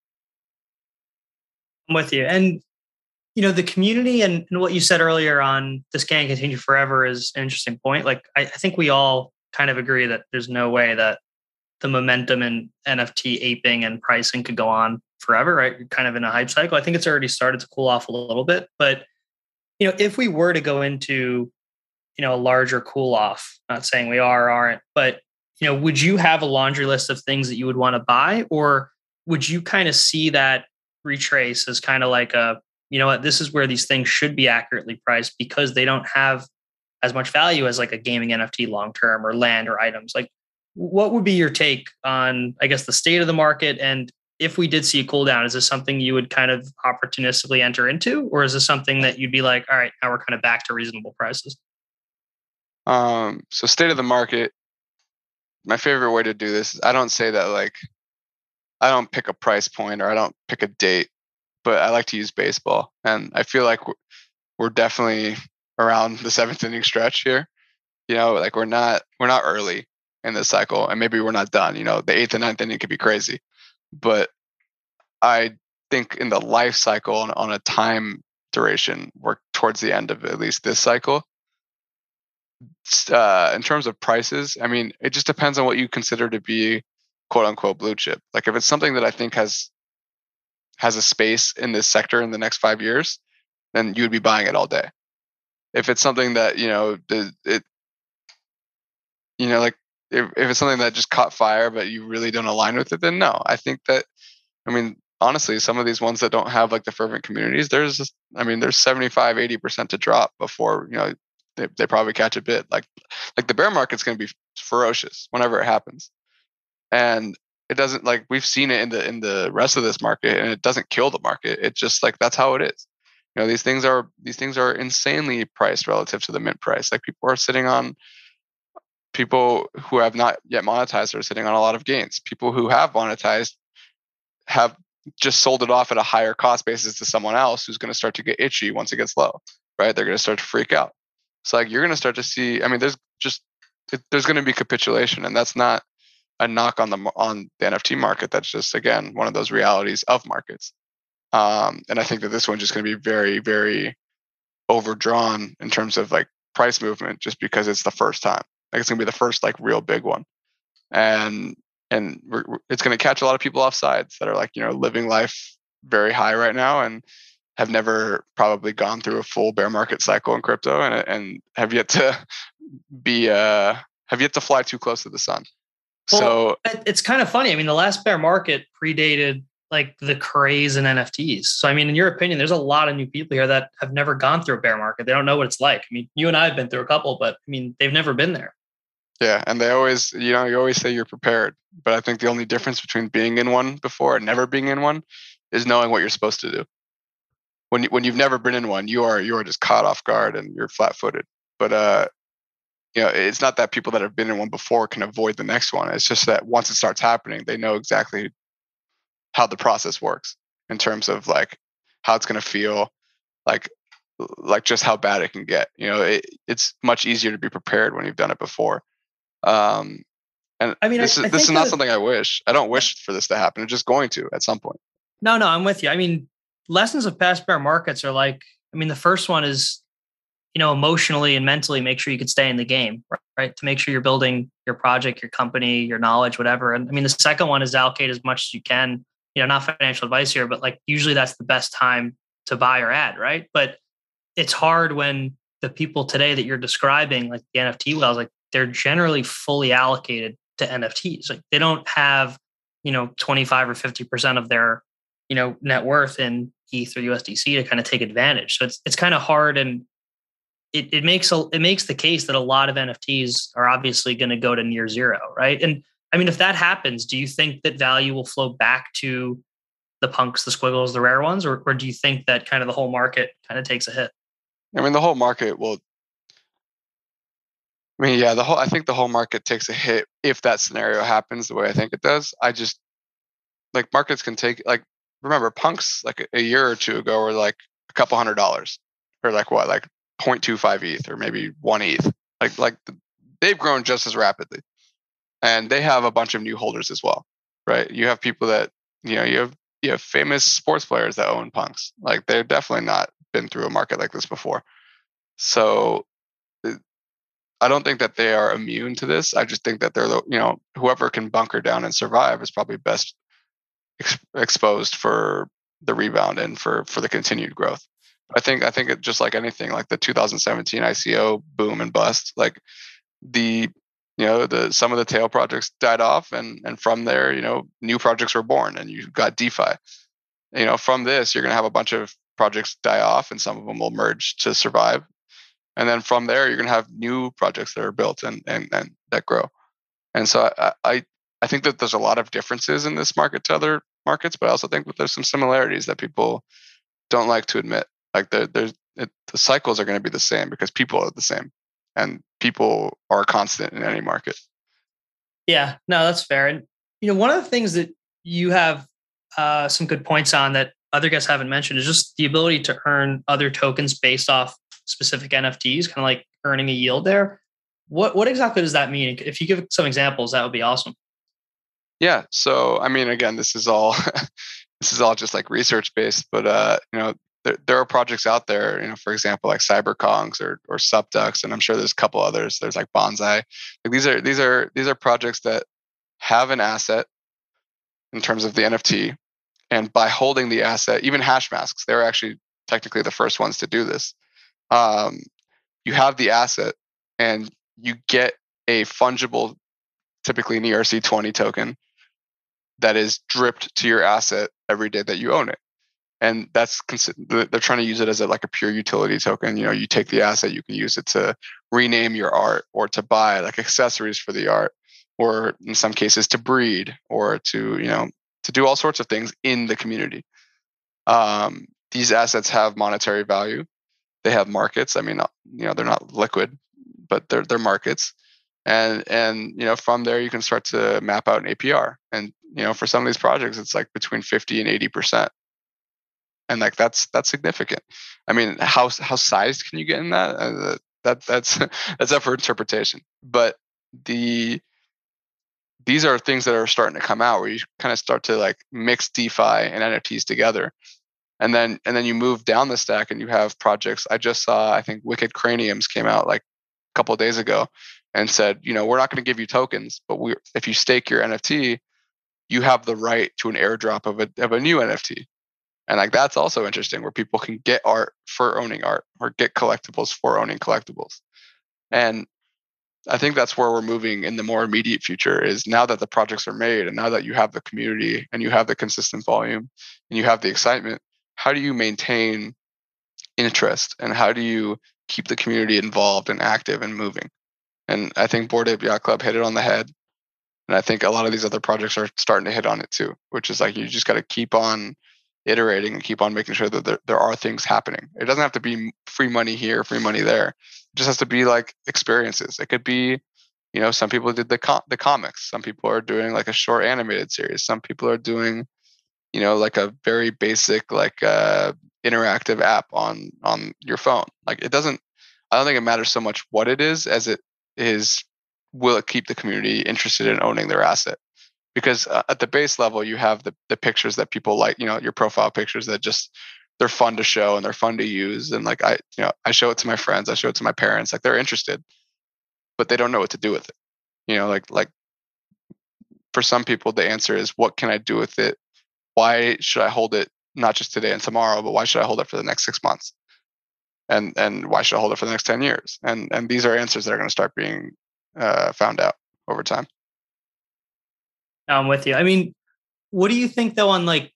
I'm with you. And, you know, the community and, and what you said earlier on this can't continue forever is an interesting point. Like, I, I think we all kind of agree that there's no way that the momentum in N F T aping and pricing could go on forever, right? You're kind of in a hype cycle. I think it's already started to cool off a little bit. But, you know, if we were to go into, you know, a larger cool off, not saying we are or aren't, but you know, would you have a laundry list of things that you would want to buy, or would you kind of see that retrace as kind of like a, you know what, this is where these things should be accurately priced because they don't have as much value as like a gaming N F T long-term or land or items? Like, what would be your take on, I guess, the state of the market? And if we did see a cool down, is this something you would kind of opportunistically enter into, or is this something that you'd be like, all right, now we're kind of back to reasonable prices? Um, so state of the market, my favorite way to do this is I don't say that like, I don't pick a price point or I don't pick a date, but I like to use baseball. And I feel like we're, we're definitely around the seventh inning stretch here. You know, like we're not, we're not early in this cycle, and maybe we're not done. You know, the eighth and ninth inning could be crazy, but I think in the life cycle on, on a time duration, we're towards the end of at least this cycle. Uh, in terms of prices, I mean, it just depends on what you consider to be quote unquote blue chip. Like if it's something that I think has has a space in this sector in the next five years, then you would be buying it all day. If it's something that, you know, the, it, you know, like if, if it's something that just caught fire, but you really don't align with it, then no. I think that, I mean, honestly, some of these ones that don't have like the fervent communities, there's, I mean, there's seventy-five, eighty percent to drop before, you know, they, they probably catch a bid. Like, like the bear market's going to be ferocious whenever it happens. And it doesn't, like, we've seen it in the, in the rest of this market, and it doesn't kill the market. It's just like, that's how it is. You know, these things are, these things are insanely priced relative to the mint price. Like people are sitting on, people who have not yet monetized are sitting on a lot of gains. People who have monetized have just sold it off at a higher cost basis to someone else who's going to start to get itchy once it gets low, right? They're going to start to freak out. So like you're going to start to see, I mean, there's just, it, there's going to be capitulation, and that's not a knock on the, on the N F T market. That's just, again, one of those realities of markets. Um, and I think that this one's just going to be very, very overdrawn in terms of like price movement, just because it's the first time. Like it's going to be the first like real big one. And and we're, it's going to catch a lot of people off sides that are like, you know, living life very high right now and have never probably gone through a full bear market cycle in crypto, and and have yet to be uh have yet to fly too close to the sun. Well, so it's kind of funny. I mean, the last bear market predated like the craze in N F Ts. So, I mean, in your opinion, there's a lot of new people here that have never gone through a bear market. They don't know what it's like. I mean, you and I have been through a couple, but I mean, they've never been there. Yeah. And they always, you know, you always say you're prepared, but I think the only difference between being in one before and never being in one is knowing what you're supposed to do. When you, when you've never been in one, you are, you are just caught off guard and you're flat footed. But, uh, you know, it's not that people that have been in one before can avoid the next one. It's just that once it starts happening, they know exactly how the process works in terms of like how it's going to feel, like, like just how bad it can get. You know, it, it's much easier to be prepared when you've done it before. Um, and I mean, this I, is I this is think not that, something I wish. I don't wish for this to happen. It's just going to at some point. No, no, I'm with you. I mean, lessons of past bear markets are like, I mean, the first one is, you know, emotionally and mentally make sure you could stay in the game, right? To make sure you're building your project, your company, your knowledge, whatever. And I mean, the second one is allocate as much as you can, you know, not financial advice here, but like usually that's the best time to buy or add, right? But it's hard when the people today that you're describing, like the N F T whales, like they're generally fully allocated to N F Ts. Like they don't have, you know, twenty-five or fifty percent of their, you know, net worth in E T H or U S D C to kind of take advantage. So it's it's kind of hard, and it it makes a, it makes the case that a lot of N F Ts are obviously going to go to near zero, right? And I mean, if that happens, do you think that value will flow back to the punks, the squiggles, the rare ones, or or do you think that kind of the whole market kind of takes a hit? I mean, the whole market will. I mean, yeah, the whole. I think the whole market takes a hit if that scenario happens the way I think it does. I just like markets can take like remember punks like a, a year or two ago were like a couple hundred dollars or like what like zero point two five E T H or maybe one E T H. Like like they've grown just as rapidly, and they have a bunch of new holders as well, right? You have people that you know you have you have famous sports players that own punks. Like they're definitely not been through a market like this before. So I don't think that they are immune to this. I just think that they're, you know, whoever can bunker down and survive is probably best ex- exposed for the rebound and for for the continued growth. I think I think it just like anything, like the two thousand seventeen I C O boom and bust, like the you know the some of the tail projects died off, and and from there, you know, new projects were born, and you got DeFi. You know, from this, you're going to have a bunch of projects die off, and some of them will merge to survive. And then from there, you're going to have new projects that are built and and, and that grow. And so I, I I think that there's a lot of differences in this market to other markets, but I also think that there's some similarities that people don't like to admit. Like the there's it, the cycles are going to be the same because people are the same, and people are constant in any market. Yeah, no, that's fair. And you know, one of the things that you have uh, some good points on that other guests haven't mentioned is just the ability to earn other tokens based off specific N F Ts, kind of like earning a yield there. What what exactly does that mean? If you give some examples, that would be awesome. Yeah. So I mean, again, this is all this is all just like research based, but uh, you know, there there are projects out there, you know, for example, like CyberKongs or or Subducks, and I'm sure there's a couple others. There's like Bonsai. Like these are these are these are projects that have an asset in terms of the N F T, and by holding the asset, even Hashmasks, they're actually technically the first ones to do this. Um, you have the asset, and you get a fungible, typically an E R C twenty token that is dripped to your asset every day that you own it. And that's they're trying to use it as a, like a pure utility token. You know, you take the asset, you can use it to rename your art or to buy like accessories for the art, or in some cases to breed or to, you know, to do all sorts of things in the community. Um, these assets have monetary value. They have markets. I mean, you know, they're not liquid, but they're they're markets. And and you know, from there you can start to map out an A P R. And you know, for some of these projects, it's like between fifty and eighty percent. And like that's that's significant. I mean, how how sized can you get in that? Uh, that that's that's up for interpretation. But the these are things that are starting to come out where you kind of start to like mix DeFi and N F Ts together. And then and then you move down the stack and you have projects. I just saw, I think Wicked Craniums came out like a couple of days ago and said, you know, we're not going to give you tokens, but we if you stake your N F T, you have the right to an airdrop of a of a new N F T. And like that's also interesting, where people can get art for owning art or get collectibles for owning collectibles. And I think that's where we're moving in the more immediate future, is now that the projects are made and now that you have the community and you have the consistent volume and you have the excitement, how do you maintain interest and how do you keep the community involved and active and moving? And I think Bored Ape Yacht Club hit it on the head. And I think a lot of these other projects are starting to hit on it too, which is like you just got to keep on iterating and keep on making sure that there, there are things happening. It doesn't have to be free money here, free money there. It just has to be like experiences. It could be, you know, some people did the com- the comics. Some people are doing like a short animated series. Some people are doing, you know, like a very basic like uh, interactive app on on your phone. Like it doesn't. I don't think it matters so much what it is as it is. Will it keep the community interested in owning their asset? Because uh, at the base level, you have the, the pictures that people like, you know, your profile pictures that just they're fun to show and they're fun to use. And like, I, you know, I show it to my friends, I show it to my parents, like they're interested, but they don't know what to do with it. You know, like, like for some people, the answer is, what can I do with it? Why should I hold it not just today and tomorrow, but why should I hold it for the next six months? And and why should I hold it for the next ten years? And and these are answers that are going to start being uh, found out over time. I'm with you. I mean, what do you think though on like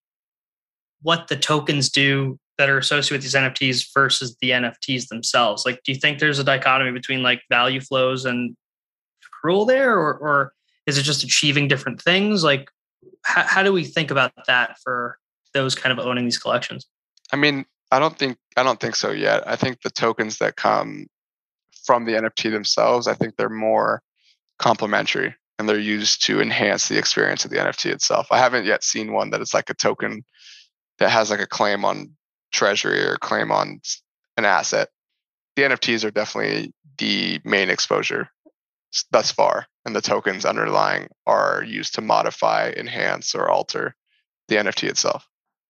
what the tokens do that are associated with these N F Ts versus the N F Ts themselves? Like, do you think there's a dichotomy between like value flows and accrual there, or or is it just achieving different things? Like, how, how do we think about that for those kind of owning these collections? I mean, I don't think I don't think so yet. I think the tokens that come from the N F T themselves, I think they're more complementary and they're used to enhance the experience of the N F T itself. I haven't yet seen one that is like a token that has like a claim on treasury or claim on an asset. The N F Ts are definitely the main exposure thus far, and the tokens underlying are used to modify, enhance, or alter the N F T itself.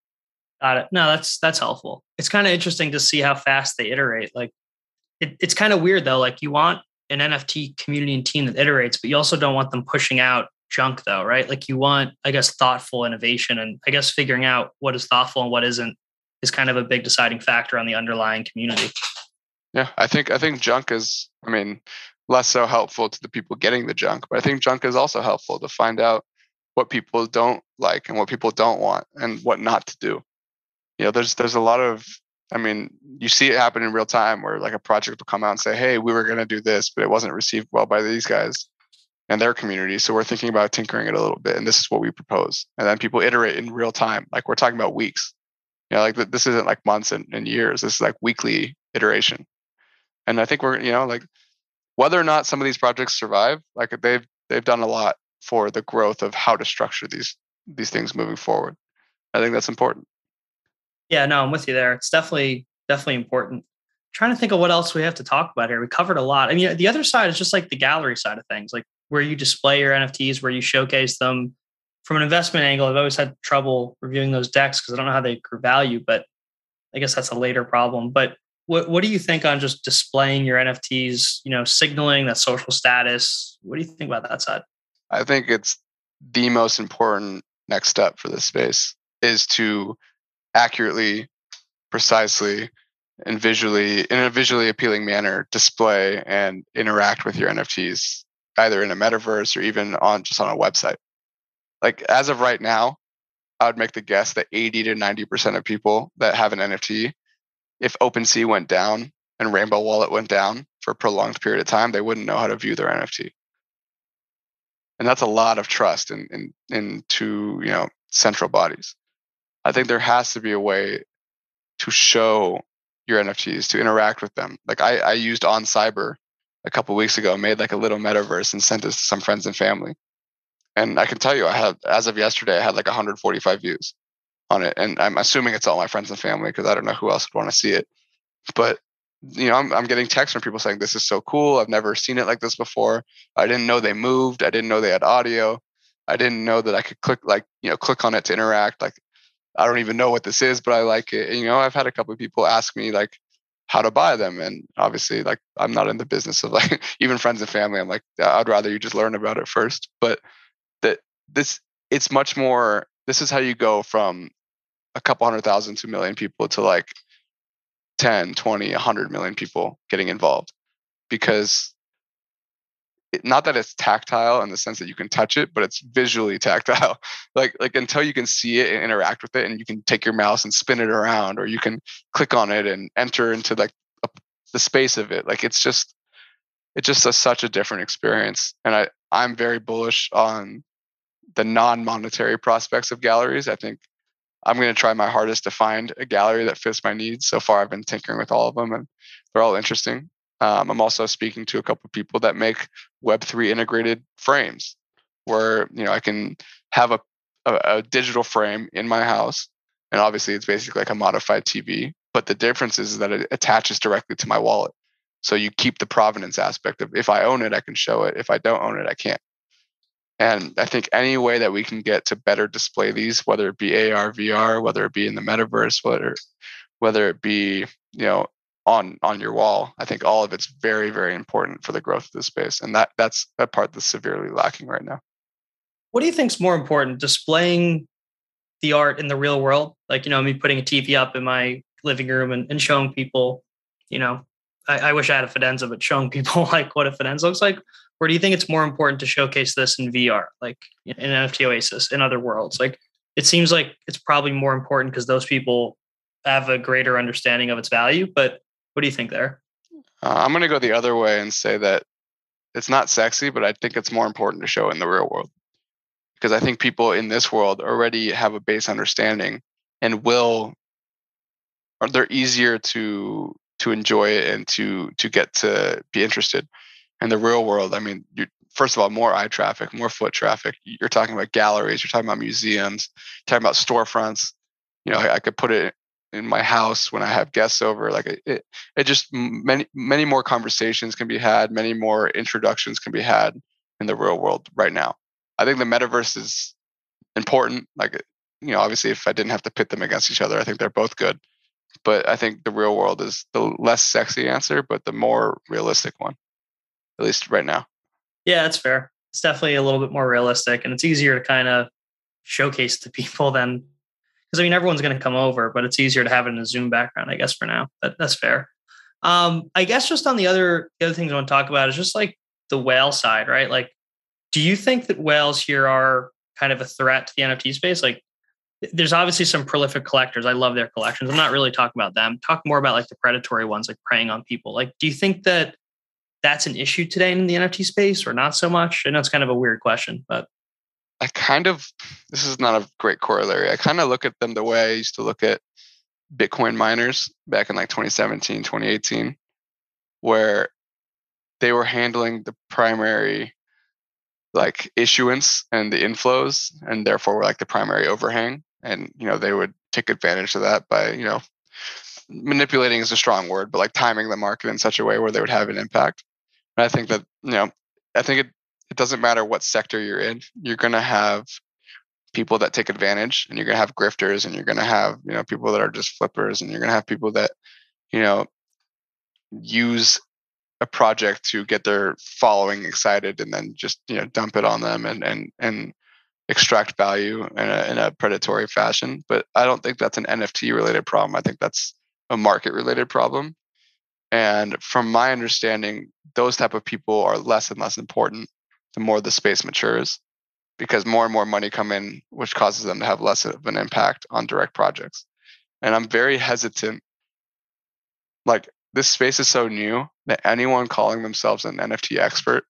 Got it. No, that's that's helpful. It's kind of interesting to see how fast they iterate. Like, it, it's kind of weird though. Like, you want an N F T community and team that iterates, but you also don't want them pushing out junk though, right? Like, you want, I guess, thoughtful innovation, and I guess figuring out what is thoughtful and what isn't is kind of a big deciding factor on the underlying community. Yeah, I think I think junk is, I mean, less so helpful to the people getting the junk, but I think junk is also helpful to find out what people don't like and what people don't want and what not to do. You know, there's there's a lot of, I mean, you see it happen in real time where like a project will come out and say, hey, we were going to do this, but it wasn't received well by these guys and their community. So we're thinking about tinkering it a little bit. And this is what we propose. And then people iterate in real time. Like, we're talking about weeks. You know, like this isn't like months and, and years. This is like weekly iteration. And I think we're, you know, like whether or not some of these projects survive, like they've they've done a lot for the growth of how to structure these these things moving forward. I think that's important. Yeah, no, I'm with you there. It's definitely, definitely important. I'm trying to think of what else we have to talk about here. We covered a lot. I mean, the other side is just like the gallery side of things, like where you display your N F Ts, where you showcase them. From an investment angle, I've always had trouble reviewing those decks because I don't know how they accrue value, but I guess that's a later problem. But what what do you think on just displaying your N F Ts, you know, signaling that social status? What do you think about that side? I think it's the most important next step for this space is to accurately, precisely, and visually, in a visually appealing manner, display and interact with your N F Ts, either in a metaverse or even on just on a website. Like, as of right now, I would make the guess that eighty to ninety percent of people that have an N F T, if OpenSea went down and Rainbow Wallet went down for a prolonged period of time, they wouldn't know how to view their N F T. And that's a lot of trust in, in, into, you know, central bodies. I think there has to be a way to show your N F Ts, to interact with them. Like I, I used On Cyber a couple of weeks ago, made like a little metaverse and sent this to some friends and family. And I can tell you, I had, as of yesterday, I had like one hundred forty-five views on it. And I'm assuming it's all my friends and family because I don't know who else would want to see it. But, you know, I'm, I'm getting texts from people saying, this is so cool. I've never seen it like this before. I didn't know they moved. I didn't know they had audio. I didn't know that I could click like, you know, click on it to interact. Like, I don't even know what this is, but I like it. And, you know, I've had a couple of people ask me like how to buy them. And obviously, like, I'm not in the business of like, even friends and family. I'm like, I'd rather you just learn about it first. But that this, it's much more, this is how you go from a couple hundred thousand to a million people to like ten, twenty, one hundred million people getting involved. Because it, not that it's tactile in the sense that you can touch it, but it's visually tactile. Like, like until you can see it and interact with it, and you can take your mouse and spin it around, or you can click on it and enter into like a, the space of it. Like, it's just, it's just a, such a different experience. And I, I'm very bullish on the non-monetary prospects of galleries. I think I'm going to try my hardest to find a gallery that fits my needs. So far, I've been tinkering with all of them, and they're all interesting. Um, I'm also speaking to a couple of people that make Web three integrated frames, where you know I can have a, a, a digital frame in my house, and obviously it's basically like a modified T V. But the difference is that it attaches directly to my wallet, so you keep the provenance aspect of if I own it, I can show it. If I don't own it, I can't. And I think any way that we can get to better display these, whether it be A R, V R, whether it be in the metaverse, whether whether it be, you know, on on your wall. I think all of it's very, very important for the growth of the space. And that that's a part that's severely lacking right now. What do you think is more important, displaying the art in the real world? Like, you know, me putting a T V up in my living room and, and showing people, you know, I, I wish I had a Fidenza, but showing people like what a Fidenza looks like. Or do you think it's more important to showcase this in V R, like in N F T Oasis, in other worlds? Like, it seems like it's probably more important because those people have a greater understanding of its value. But what do you think there? Uh, I'm going to go the other way and say that it's not sexy, but I think it's more important to show in the real world. Because I think people in this world already have a base understanding and will, or they're easier to to enjoy it and to to get to be interested. In the real world, I mean, you, first of all, more eye traffic, more foot traffic. You're talking about galleries, you're talking about museums, you're talking about storefronts. You know, I, I could put it in my house when I have guests over. Like it, it, it just many many more conversations can be had, many more introductions can be had in the real world right now. I think the metaverse is important. Like, you know, obviously, if I didn't have to pit them against each other, I think they're both good. But I think the real world is the less sexy answer, but the more realistic one, at least right now. Yeah, that's fair. It's definitely a little bit more realistic, and it's easier to kind of showcase to people than, because I mean, everyone's going to come over, but it's easier to have it in a Zoom background, I guess, for now. That, that's fair. Um, I guess just on the other, the other things I want to talk about is just like the whale side, right? Like, do you think that whales here are kind of a threat to the N F T space? Like, there's obviously some prolific collectors. I love their collections. I'm not really talking about them. Talk more about like the predatory ones, like preying on people. Like, do you think that that's an issue today in the N F T space, or not so much? I know it's kind of a weird question, but I kind of, this is not a great corollary. I kind of look at them the way I used to look at Bitcoin miners back in like twenty seventeen, twenty eighteen, where they were handling the primary like issuance and the inflows, and therefore were like the primary overhang. And, you know, they would take advantage of that by, you know, manipulating is a strong word, but like timing the market in such a way where they would have an impact. And I think that, you know, I think it, it doesn't matter what sector you're in, you're going to have people that take advantage, and you're going to have grifters, and you're going to have, you know, people that are just flippers, and you're going to have people that, you know, use a project to get their following excited and then just, you know, dump it on them and and and extract value in a, in a predatory fashion. But I don't think that's an N F T related problem. I think that's a market related problem. And from my understanding, those type of people are less and less important the more the space matures, because more and more money come in, which causes them to have less of an impact on direct projects. And I'm very hesitant. Like, this space is so new that anyone calling themselves an N F T expert,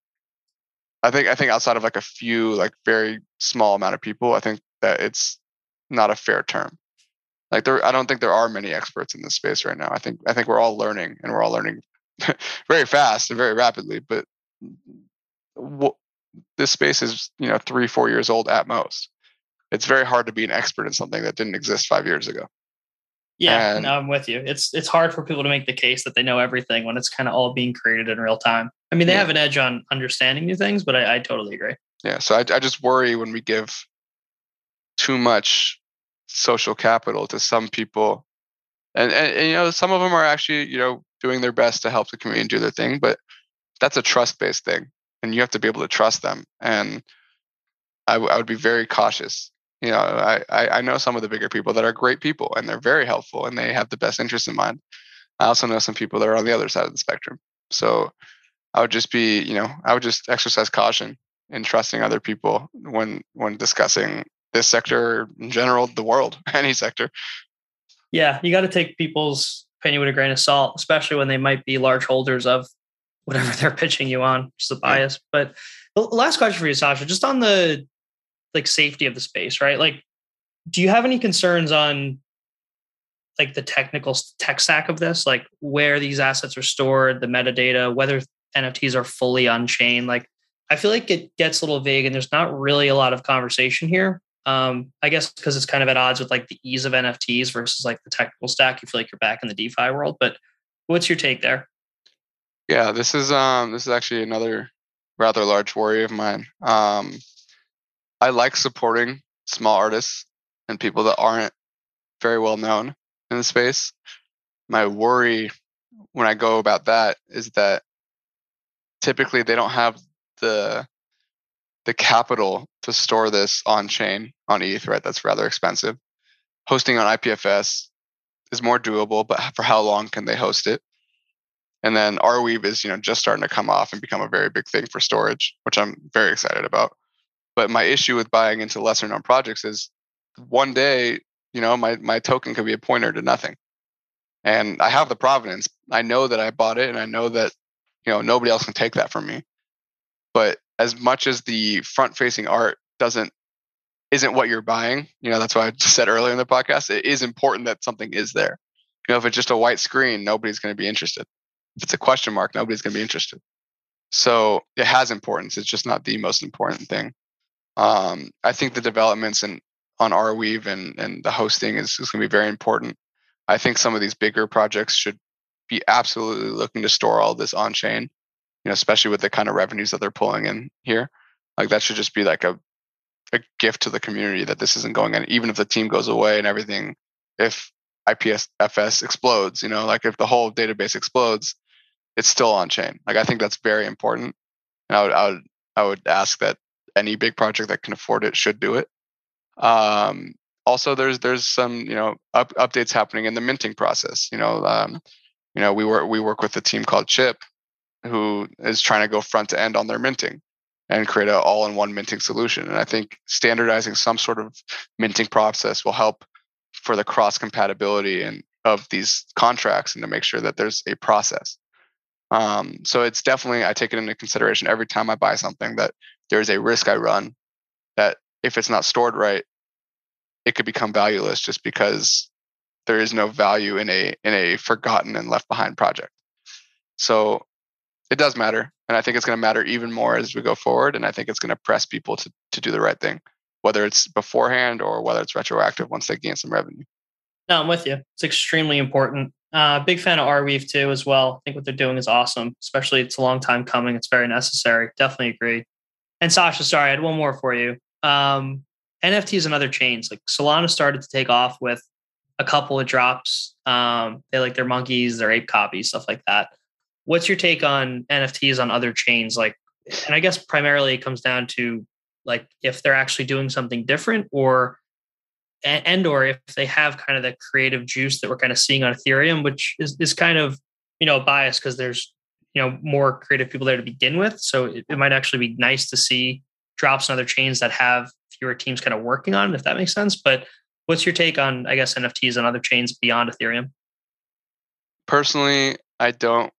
I think I think outside of like a few, like very small amount of people, I think that it's not a fair term. Like, there, I don't think there are many experts in this space right now. I think I think we're all learning, and we're all learning very fast and very rapidly. But w- this space is, you know, three, four years old at most. It's very hard to be an expert in something that didn't exist five years ago. yeah, And no, I'm with you. It's it's hard for people to make the case that they know everything when it's kind of all being created in real time. I mean, they yeah, have an edge on understanding new things, but I, I totally agree. yeah. So I, I just worry when we give too much social capital to some people, and, and, and you know, some of them are actually, you know, doing their best to help the community do their thing, but that's a trust-based thing, and you have to be able to trust them. And I, w- I would be very cautious. You know, I, I I know some of the bigger people that are great people, and they're very helpful, and they have the best interest in mind. I also know some people that are on the other side of the spectrum. So I would just be, you know, I would just exercise caution in trusting other people when when discussing this sector in general, the world, any sector. Yeah, you got to take people's opinion with a grain of salt, especially when they might be large holders of whatever they're pitching you on, just a bias. But the last question for you, Sasha, just on the like safety of the space, right? Like, do you have any concerns on like the technical tech stack of this, like where these assets are stored, the metadata, whether N F Ts are fully on chain? Like, I feel like it gets a little vague, and there's not really a lot of conversation here. Um, I guess because it's kind of at odds with like the ease of N F Ts versus like the technical stack. You feel like you're back in the DeFi world, but what's your take there? Yeah, this is um this is actually another rather large worry of mine. Um, I like supporting small artists and people that aren't very well known. in the space. My worry when I go about that is that typically they don't have the the capital to store this on chain on E T H, right? That's rather expensive. Hosting on I P F S is more doable, but for how long can they host it? And then Arweave is, you know, just starting to come off and become a very big thing for storage, which I'm very excited about. But my issue with buying into lesser known projects is one day, you know, my my token could be a pointer to nothing. And I have the provenance. I know that I bought it, and I know that, you know, nobody else can take that from me. But as much as the front-facing art doesn't isn't what you're buying, you know, that's why I said earlier in the podcast, it is important that something is there. You know, if it's just a white screen, nobody's going to be interested. If it's a question mark, nobody's going to be interested. So it has importance. It's just not the most important thing. Um, I think the developments in on Arweave and and the hosting is, is going to be very important. I think some of these bigger projects should be absolutely looking to store all this on chain, you know, especially with the kind of revenues that they're pulling in here. Like that should just be like a a gift to the community that this isn't going on. Even if the team goes away and everything, if I P F S explodes, you know, like if the whole database explodes, it's still on chain. Like I think that's very important. And I would, I would, I would ask that any big project that can afford it should do it. Um, also, there's there's some you know up, updates happening in the minting process. You know, um, you know we work we work with a team called Chip, who is trying to go front to end on their minting and create an all-in-one minting solution. And I think standardizing some sort of minting process will help for the cross compatibility and of these contracts and to make sure that there's a process. Um, so it's definitely, I take it into consideration every time I buy something that there's a risk I run that if it's not stored right, it could become valueless just because there is no value in a in a forgotten and left behind project. So it does matter. And I think it's going to matter even more as we go forward. And I think it's going to press people to to do the right thing, whether it's beforehand or whether it's retroactive once they gain some revenue. No, I'm with you. It's extremely important. Uh, big fan of Arweave too, as well. I think what they're doing is awesome, especially it's a long time coming. It's very necessary. Definitely agree. And Sasha, sorry, I had one more for you. Um, N F Ts and other chains, like Solana started to take off with a couple of drops. Um, they like their monkeys, their ape copies, stuff like that. What's your take on N F Ts on other chains? Like, and I guess primarily it comes down to like if they're actually doing something different, or and or if they have kind of the creative juice that we're kind of seeing on Ethereum, which is, is kind of, you know, biased because there's, you know, more creative people there to begin with. So it, it might actually be nice to see drops on other chains that have fewer teams kind of working on it, if that makes sense. But what's your take on, I guess, N F Ts on other chains beyond Ethereum? Personally, I don't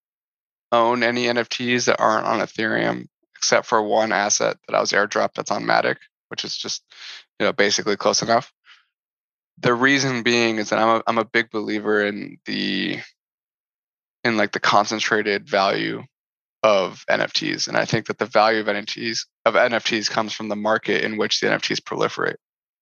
own any N F Ts that aren't on Ethereum, except for one asset that I was airdropped that's on Matic, which is just, you know, basically close enough. The reason being is that I'm a, I'm a big believer in the in like the concentrated value of N F Ts, and I think that the value of N F Ts of N F Ts comes from the market in which the N F Ts proliferate,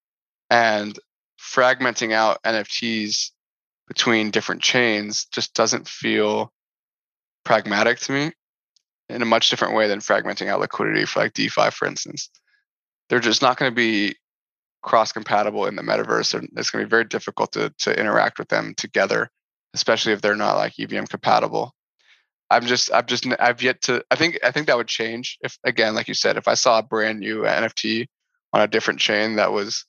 and fragmenting out N F Ts between different chains just doesn't feel pragmatic to me in a much different way than fragmenting out liquidity for like DeFi, for instance. They're just not going to be cross-compatible in the metaverse, and it's going to be very difficult to to interact with them together, especially if they're not like E V M compatible. I'm just, I've just, I've yet to. I think, I think that would change if, again, like you said, if I saw a brand new N F T on a different chain that was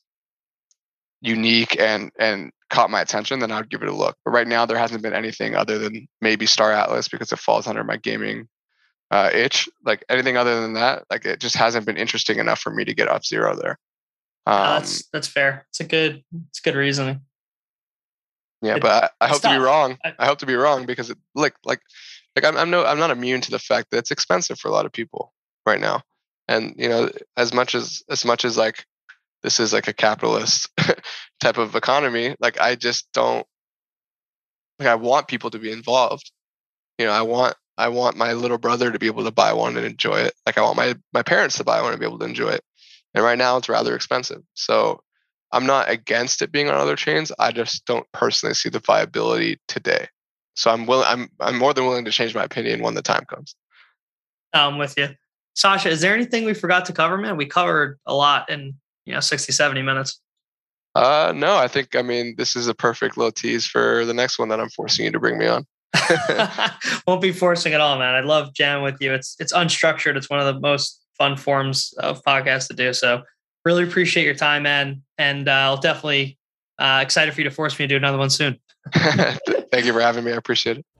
unique and and caught my attention, then I'd give it a look. But right now, there hasn't been anything other than maybe Star Atlas because it falls under my gaming uh, itch. Like anything other than that, like it just hasn't been interesting enough for me to get Up Zero there. Um, uh, that's that's fair. It's a good, it's good reasoning. Yeah, it, but I, I hope tough. to be wrong. I, I hope to be wrong because it, like like like I'm I'm no I'm not immune to the fact that it's expensive for a lot of people right now. And you know, as much as as much as like this is like a capitalist type of economy, like I just don't like I want people to be involved. You know, I want I want my little brother to be able to buy one and enjoy it. Like I want my my parents to buy one and be able to enjoy it. And right now it's rather expensive. So I'm not against it being on other chains. I just don't personally see the viability today. So I'm willing. I'm I'm more than willing to change my opinion when the time comes. I'm with you, Sasha. Is there anything we forgot to cover, man? We covered a lot in you know sixty, seventy minutes. Uh, no, I think, I mean, this is a perfect little tease for the next one that I'm forcing you to bring me on. Won't be forcing at all, man. I love jamming with you. It's it's unstructured. It's one of the most fun forms of podcasts to do. So really appreciate your time, man. And uh, I'll definitely uh, excited for you to force me to do another one soon. Thank you for having me. I appreciate it.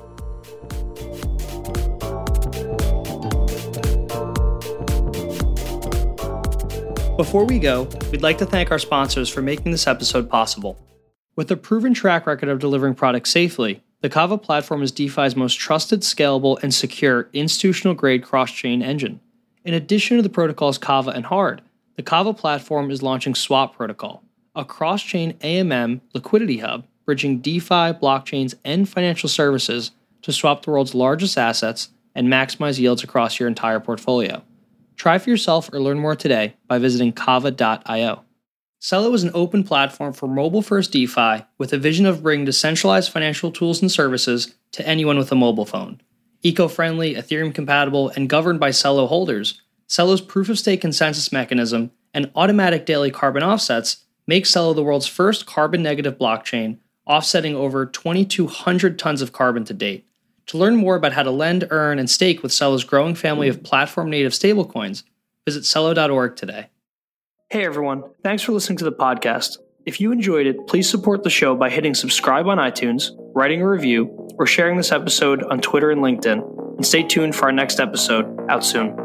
Before we go, we'd like to thank our sponsors for making this episode possible. With a proven track record of delivering products safely, the Kava platform is DeFi's most trusted, scalable, and secure institutional-grade cross-chain engine. In addition to the protocols Kava and Hard, the Kava platform is launching Swap Protocol, a cross-chain A M M liquidity hub bridging DeFi, blockchains, and financial services to swap the world's largest assets and maximize yields across your entire portfolio. Try for yourself or learn more today by visiting kava dot io. Celo is an open platform for mobile-first DeFi with a vision of bringing decentralized financial tools and services to anyone with a mobile phone. Eco-friendly, Ethereum-compatible, and governed by Celo holders, Celo's proof-of-stake consensus mechanism and automatic daily carbon offsets make Celo the world's first carbon-negative blockchain, offsetting over twenty-two hundred tons of carbon to date. To learn more about how to lend, earn, and stake with Celo's growing family of platform-native stablecoins, visit celo dot org today. Hey everyone, thanks for listening to the podcast. If you enjoyed it, please support the show by hitting subscribe on iTunes, writing a review, or sharing this episode on Twitter and LinkedIn. And stay tuned for our next episode, out soon.